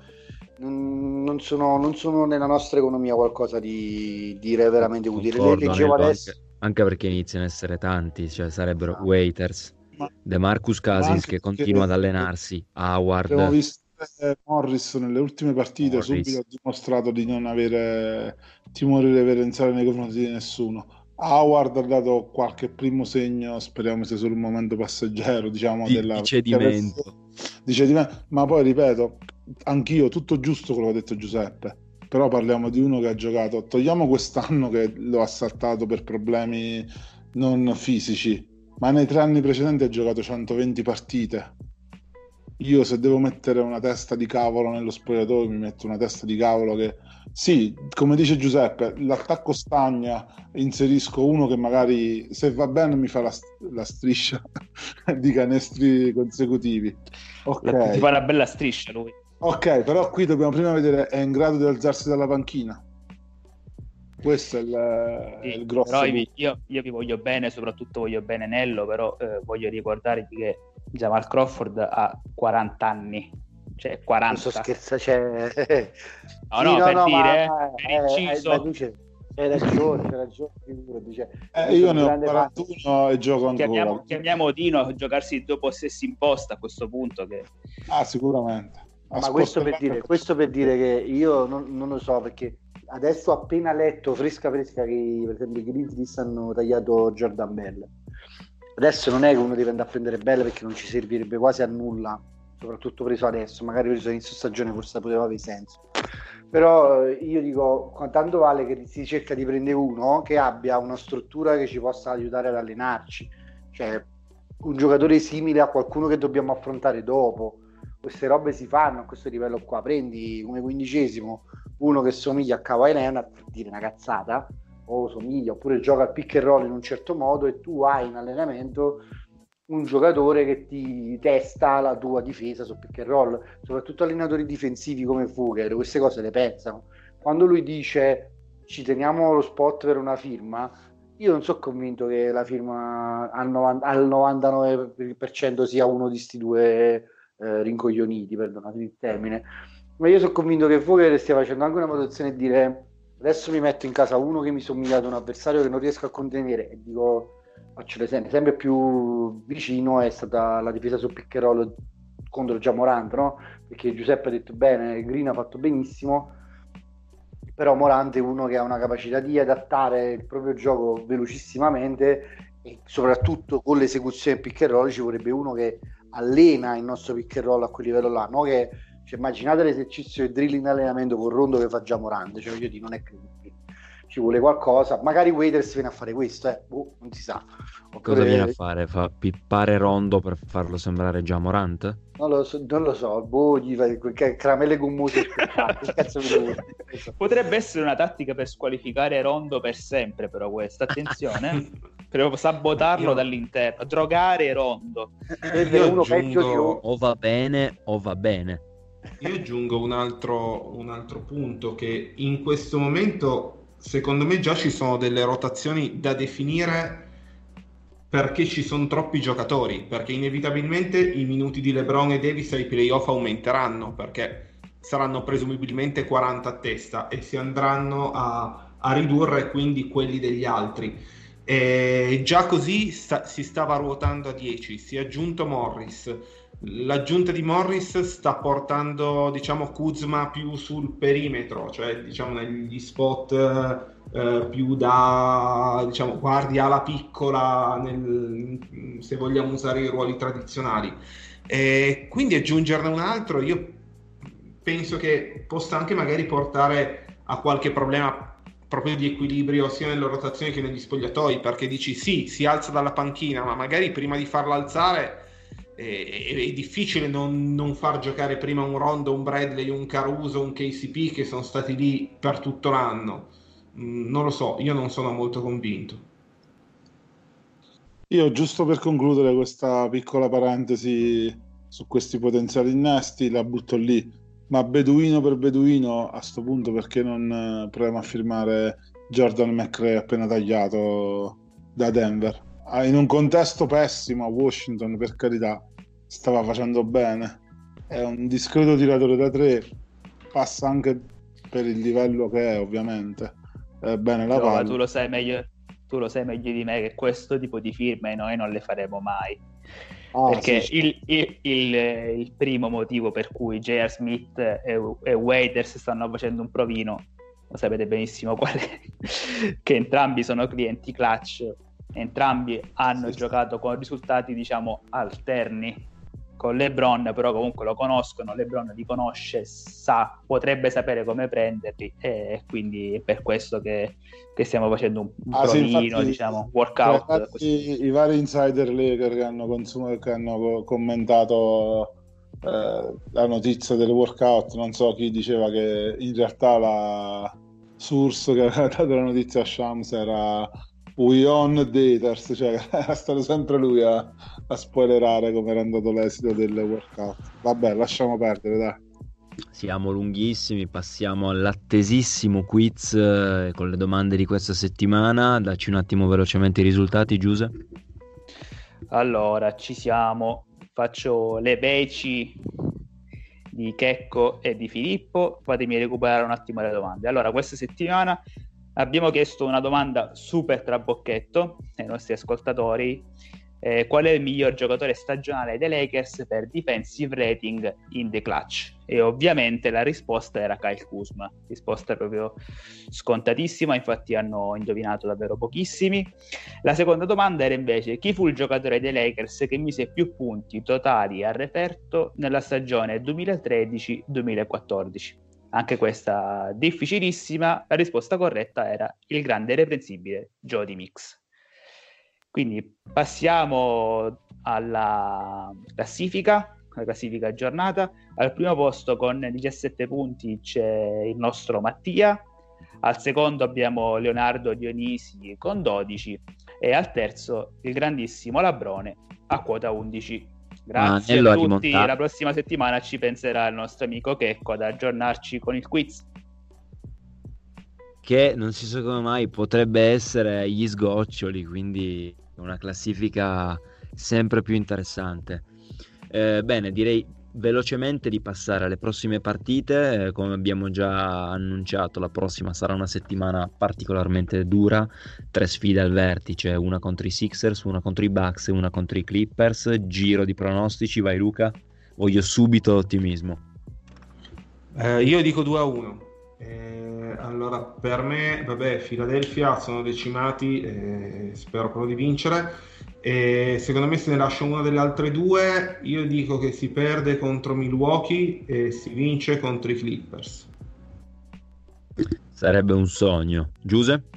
non sono, non sono nella nostra economia qualcosa di, di veramente utile. Concordo, Anello, adesso... anche, anche perché iniziano a essere tanti, cioè sarebbero ah. Waiters, DeMarcus Cousins che continua ad allenarsi, Howard. Abbiamo visto eh, Morris nelle ultime partite, Morris. Subito ha dimostrato di non avere timore di avere in sala nei confronti di nessuno. Howard ha dato qualche primo segno, speriamo sia solo un momento passeggero, diciamo, di, della, di cedimento. Di cedimento. Ma poi ripeto, anch'io tutto giusto quello che ha detto Giuseppe, però parliamo di uno che ha giocato, togliamo quest'anno che lo ha saltato per problemi non fisici, ma nei tre anni precedenti ha giocato centoventi partite. Io se devo mettere una testa di cavolo nello spogliatoio mi metto una testa di cavolo che sì, come dice Giuseppe, l'attacco stagna, inserisco uno che magari se va bene mi fa la, la striscia di canestri consecutivi. Ok, ti fa una bella striscia lui. Ok, però qui dobbiamo prima vedere è in grado di alzarsi dalla panchina. Questo è il, sì, il grosso. Però io, io, io vi voglio bene, soprattutto voglio bene Nello, però eh, voglio ricordarvi che Jamal Crawford ha quaranta anni, cioè quaranta. Non so scherza, c'è. No, sì, no, no, per no, dire, ma, per eh, inciso. Eh, ma tu c'è, c'è ragione, c'è ragione. Cioè, eh, io ne ho quarantuno fan. E gioco ancora. Chiamiamo, chiamiamo Dino a giocarsi due possessi in posta a questo punto. Che... Ah, sicuramente. Ma questo per, dire, questo per dire che io non, non lo so, perché adesso ho appena letto fresca fresca che per esempio i Grizzlies hanno tagliato Jordan Bell. Adesso non è che uno deve andare a prendere Bell perché non ci servirebbe quasi a nulla, soprattutto preso adesso, magari preso all'inizio stagione forse poteva avere senso. Però io dico, tanto vale che si cerca di prendere uno che abbia una struttura che ci possa aiutare ad allenarci, cioè un giocatore simile a qualcuno che dobbiamo affrontare dopo. Queste robe si fanno a questo livello qua, prendi come quindicesimo uno che somiglia a Kawhi Leonard, per dire una cazzata, o somiglia, oppure gioca al pick and roll in un certo modo e tu hai in allenamento un giocatore che ti testa la tua difesa su pick and roll. Soprattutto allenatori difensivi come Vogel queste cose le pensano. Quando lui dice ci teniamo lo spot per una firma, io non sono convinto che la firma al, novanta, al novantanove per cento sia uno di sti due eh, rincoglioniti, perdonatemi il termine, ma io sono convinto che Vogel stia facendo anche una valutazione e dire adesso mi metto in casa uno che mi somiglia ad un avversario che non riesco a contenere e dico, faccio l'esempio sempre più vicino è stata la difesa su pick and roll contro Ja Morant, no? Perché Giuseppe ha detto bene, Green ha fatto benissimo, però Morant è uno che ha una capacità di adattare il proprio gioco velocissimamente e soprattutto con l'esecuzione pick and roll ci vorrebbe uno che allena il nostro pick and roll a quel livello là, no? Che cioè, immaginate l'esercizio di drill in allenamento con Rondo che fa già Morant, cioè io dico non è credibile, ci vuole qualcosa, magari Waiters viene a fare questo, eh? Boh, non si sa. Oppure... Cosa viene a fare? Fa pippare Rondo per farlo sembrare già Morant? Non lo so, non lo so, boh, gli fai quel caramelle gommose cazzo potrebbe essere una tattica per squalificare Rondo per sempre, però questa, attenzione, per sabotarlo io... dall'interno, drogare Rondo. Io uno aggiungo... O va bene o va bene. Io aggiungo un altro, un altro punto che in questo momento secondo me già ci sono delle rotazioni da definire perché ci sono troppi giocatori, perché inevitabilmente i minuti di LeBron e Davis ai playoff aumenteranno perché saranno presumibilmente quaranta a testa e si andranno a, a ridurre quindi quelli degli altri. E già così sta, si stava ruotando a dieci, si è aggiunto Morris. L'aggiunta di Morris sta portando diciamo Kuzma più sul perimetro, cioè diciamo negli spot eh, più da diciamo guardia ala piccola nel, se vogliamo usare i ruoli tradizionali, e quindi aggiungerne un altro io penso che possa anche magari portare a qualche problema proprio di equilibrio sia nelle rotazioni che negli spogliatoi, perché dici sì, si alza dalla panchina, ma magari prima di farla alzare è, è, è difficile non, non far giocare prima un Rondo, un Bradley, un Caruso, un K C P che sono stati lì per tutto l'anno. Mm, non lo so, io non sono molto convinto. Io giusto per concludere questa piccola parentesi su questi potenziali innesti la butto lì, ma beduino per beduino a sto punto perché non proviamo a firmare Jordan McRae appena tagliato da Denver? In un contesto pessimo a Washington, per carità, stava facendo bene, è un discreto tiratore da tre, passa anche per il livello che è ovviamente, è bene la palla. Tu lo sai meglio, tu lo sai meglio di me che questo tipo di firme noi non le faremo mai. Ah, perché sì, il, il, il, il primo motivo per cui J R. Smith e, e Waiters stanno facendo un provino lo sapete benissimo qual è, che entrambi sono clienti clutch, entrambi hanno sì, giocato con risultati diciamo alterni con LeBron, però comunque lo conoscono, LeBron li conosce, sa, potrebbe sapere come prenderli, e quindi è per questo che, che stiamo facendo un, un ah, provino, sì, infatti, diciamo, workout. Infatti, i vari insider Laker che hanno, consum- che hanno commentato eh, la notizia del workout, non so chi diceva che in realtà la source che aveva dato la notizia a Shams era We on Daters, cioè era stato sempre lui a, a spoilerare come era andato l'esito del workout. Vabbè, lasciamo perdere, dai. Siamo lunghissimi, passiamo all'attesissimo quiz eh, con le domande di questa settimana. Dacci un attimo velocemente i risultati, Giuseppe. Allora, ci siamo. Faccio le veci di Checco e di Filippo. Fatemi recuperare un attimo le domande. Allora, questa settimana abbiamo chiesto una domanda super trabocchetto ai nostri ascoltatori: eh, qual è il miglior giocatore stagionale dei Lakers per defensive rating in the clutch? E ovviamente la risposta era Kyle Kuzma, risposta proprio scontatissima, infatti hanno indovinato davvero pochissimi. La seconda domanda era invece: chi fu il giocatore dei Lakers che mise più punti totali a referto nella stagione duemilatredici duemilaquattordici? Anche questa difficilissima. La risposta corretta era il grande irreprensibile Jody Mix. Quindi passiamo alla classifica, la classifica aggiornata. Al primo posto con diciassette punti c'è il nostro Mattia, al secondo abbiamo Leonardo Dionisi con dodici e al terzo il grandissimo Labrone a quota undici. Grazie ah, a tutti, rimontato. La prossima settimana ci penserà il nostro amico Checco ad aggiornarci con il quiz, che non si sa come mai potrebbe essere gli sgoccioli, quindi una classifica sempre più interessante. Eh, bene, direi velocemente di passare alle prossime partite. Eh, come abbiamo già annunciato, la prossima sarà una settimana particolarmente dura, tre sfide al vertice, una contro i Sixers, una contro i Bucks e una contro i Clippers. Giro di pronostici, vai Luca, voglio subito ottimismo. Eh, io dico due a uno. Eh, allora, per me, vabbè, Philadelphia sono decimati, eh, spero proprio di vincere. E secondo me, se ne lascio una delle altre due, io dico che si perde contro Milwaukee e si vince contro i Clippers. Sarebbe un sogno. Giuseppe?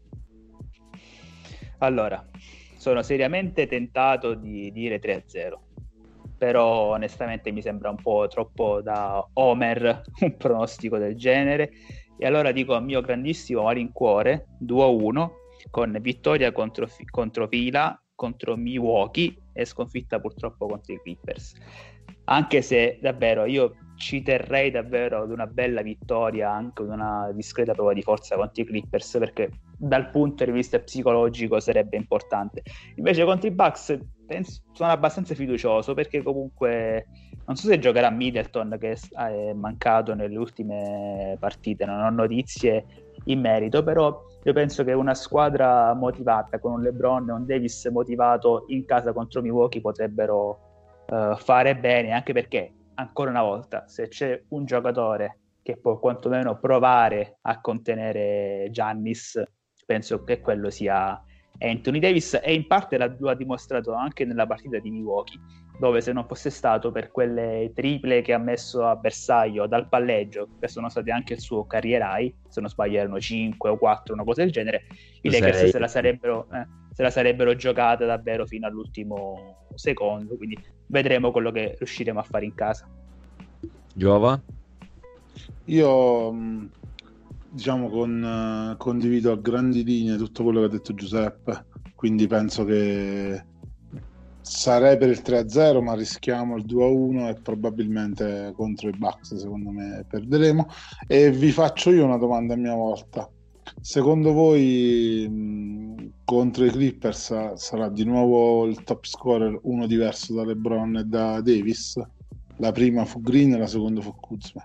Allora, sono seriamente tentato di dire tre a zero, però onestamente mi sembra un po' troppo da Homer un pronostico del genere, e allora dico a mio grandissimo malincuore due a uno, con vittoria contro, contro Fila, contro Milwaukee e sconfitta purtroppo contro i Clippers. Anche se davvero io ci terrei davvero ad una bella vittoria, anche ad una discreta prova di forza contro i Clippers, perché dal punto di vista psicologico sarebbe importante. Invece contro i Bucks penso, sono abbastanza fiducioso, perché comunque non so se giocherà Middleton, che è mancato nelle ultime partite, non ho notizie in merito, però io penso che una squadra motivata con un LeBron e un Davis motivato in casa contro Milwaukee potrebbero uh, fare bene, anche perché ancora una volta, se c'è un giocatore che può quantomeno provare a contenere Giannis, penso che quello sia Anthony Davis, e in parte l'ha dimostrato anche nella partita di Milwaukee, dove se non fosse stato per quelle triple che ha messo a bersaglio dal palleggio, che sono state anche il suo career high, se non sbaglio erano cinque o quattro, una cosa del genere, i Lakers se la sarebbero, eh, se la sarebbero giocata davvero fino all'ultimo secondo, quindi vedremo quello che riusciremo a fare in casa. Giova? Io diciamo con, condivido a grandi linee tutto quello che ha detto Giuseppe, quindi penso che sarei per il tre a zero, ma rischiamo il due a uno e probabilmente contro i Bucks secondo me perderemo. E vi faccio io una domanda a mia volta: secondo voi mh, contro i Clippers sarà di nuovo il top scorer uno diverso da LeBron e da Davis? La prima fu Green e la seconda fu Kuzma.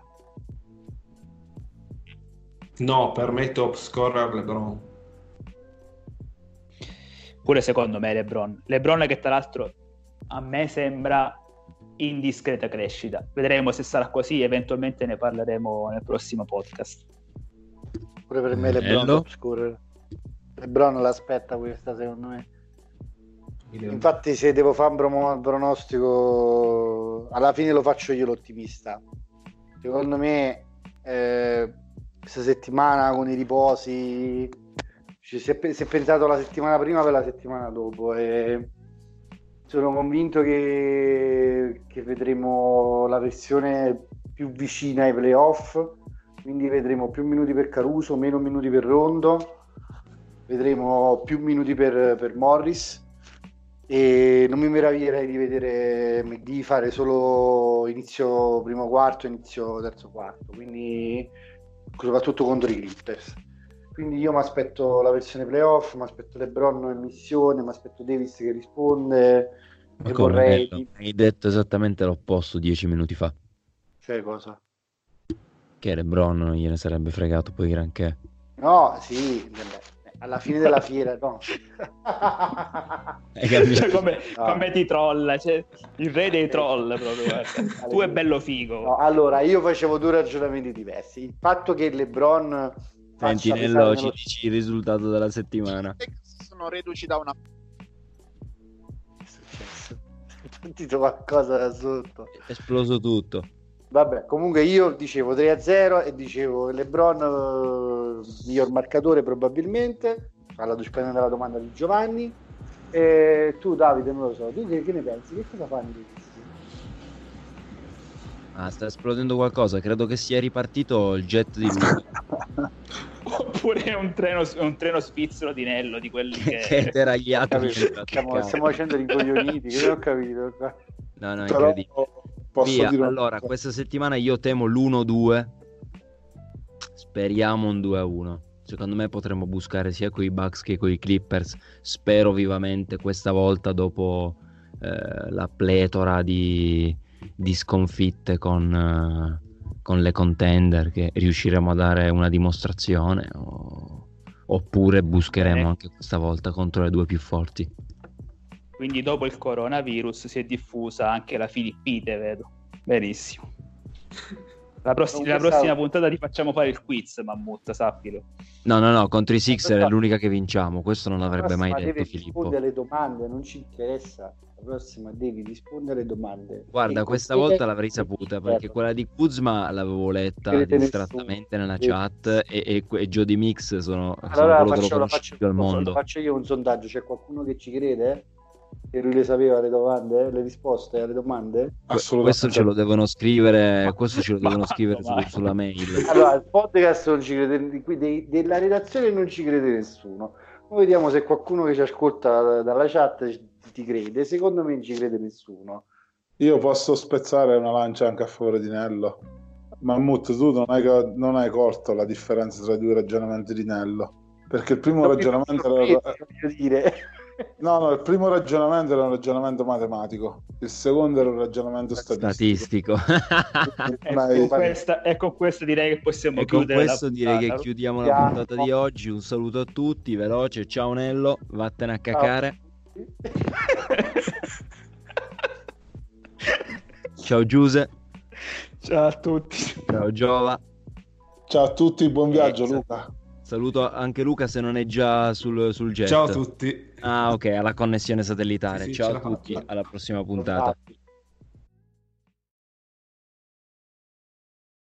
No, per me top scorer LeBron. Pure secondo me LeBron. LeBron che tra l'altro a me sembra in discreta crescita. Vedremo se sarà così, eventualmente ne parleremo nel prossimo podcast. Pure per me LeBron top scorer. LeBron l'aspetta questa, secondo me. Infatti se devo fare un pronostico, alla fine lo faccio io l'ottimista. Secondo me eh, questa settimana con i riposi ci si è, si è pensato la settimana prima per la settimana dopo e sono convinto che, che vedremo la versione più vicina ai playoff, quindi vedremo più minuti per Caruso, meno minuti per Rondo, vedremo più minuti per, per Morris e non mi meraviglierei di vedere McGee fare solo inizio primo quarto, inizio terzo quarto, quindi soprattutto contro i Clippers. Quindi io mi aspetto la versione playoff, mi aspetto LeBron in missione, mi aspetto Davis che risponde. Ma e come vorrei... bello. Hai detto esattamente l'opposto dieci minuti fa. Cioè cosa? Che LeBron non gliene sarebbe fregato poi granché. No, sì, alla fine della fiera, no. Hai capito? Cioè, come, No. come ti trolla, cioè, il re dei troll proprio, guarda. Tu è bello figo. No, allora, io facevo due ragionamenti diversi. Il fatto che LeBron faccia Sentinello, pesare ci nello... dici il risultato della settimana. Sono reduci da una... Che è successo? È partito qualcosa da sotto. È esploso tutto. Vabbè, comunque io dicevo tre a zero e dicevo LeBron eh, miglior marcatore probabilmente, alla rispondendo alla domanda di Giovanni. E tu Davide non lo so, tu che, che ne pensi? Che cosa fanno di questi? Ah, sta esplodendo qualcosa, credo che sia ripartito il jet di Luca. Oppure un treno, un treno svizzero di Nello, di quelli che... che è deragliato. Stiamo, stiamo facendo rincoglioniti, che non ho capito. No, no, Però incredibile. posso Via, dire una allora, cosa. questa settimana io temo l'uno due. Speriamo un due a uno. Secondo me potremmo buscare sia coi Bucks che coi Clippers. Spero vivamente questa volta, dopo eh, la pletora di, di sconfitte con, eh, con le contender, che riusciremo a dare una dimostrazione, o, oppure buscheremo Bene. anche questa volta contro le due più forti. Quindi dopo il coronavirus si è diffusa anche la Filippite, vedo. Benissimo. La, prossi- Non la pensavo- prossima puntata ti facciamo fare il quiz, Mammut, sappilo. No, no, no, contro i Sixer è l'unica che vinciamo. Questo non l'avrebbe mai Ma detto devi Filippo. rispondere alle domande, non ci interessa. La prossima devi rispondere alle domande. Guarda, E questa così- volta l'avrei saputa, perché quella di Kuzma l'avevo letta Crede distrattamente nessuno. nella Crede- chat e, e, e Jody Mix sono, sono Allora quello che faccio, lo lo conosce faccio, più al lo mondo. faccio io un sondaggio. C'è qualcuno che ci crede? Che lui le sapeva le domande, le risposte alle domande? Que- Questo ce lo devono scrivere, questo ce lo Ma devono quando scrivere su- mai? sulla mail. Allora, il podcast non ci crede, di qui- dei- della redazione non ci crede nessuno. Poi vediamo se qualcuno che ci ascolta dalla chat ci- ti crede. Secondo me non ci crede nessuno. Io posso spezzare una lancia anche a favore di Nello. Mammut, tu non hai, non hai colto la differenza tra i due ragionamenti di Nello. Perché il primo Non mi ragionamento sorprende, era... voglio dire. No, no, il primo ragionamento era un ragionamento matematico, il secondo era un ragionamento statistico. Statistico. E Ma- con, questa, e con questo direi che possiamo E con chiudere questo la direi che puntata. chiudiamo la Ciao. puntata di oggi. Un saluto a tutti, veloce. Ciao Nello, vattene a cacare. Ciao Giuse. Ciao a tutti. Ciao Giova. Ciao a tutti, buon viaggio Eh, Luca. Saluto anche Luca se non è già sul, sul jet. Ciao a tutti. Ah, ok, alla connessione satellitare. Sì, sì, Ciao ce a l'ha tutti, fatta. alla prossima puntata. Infatti.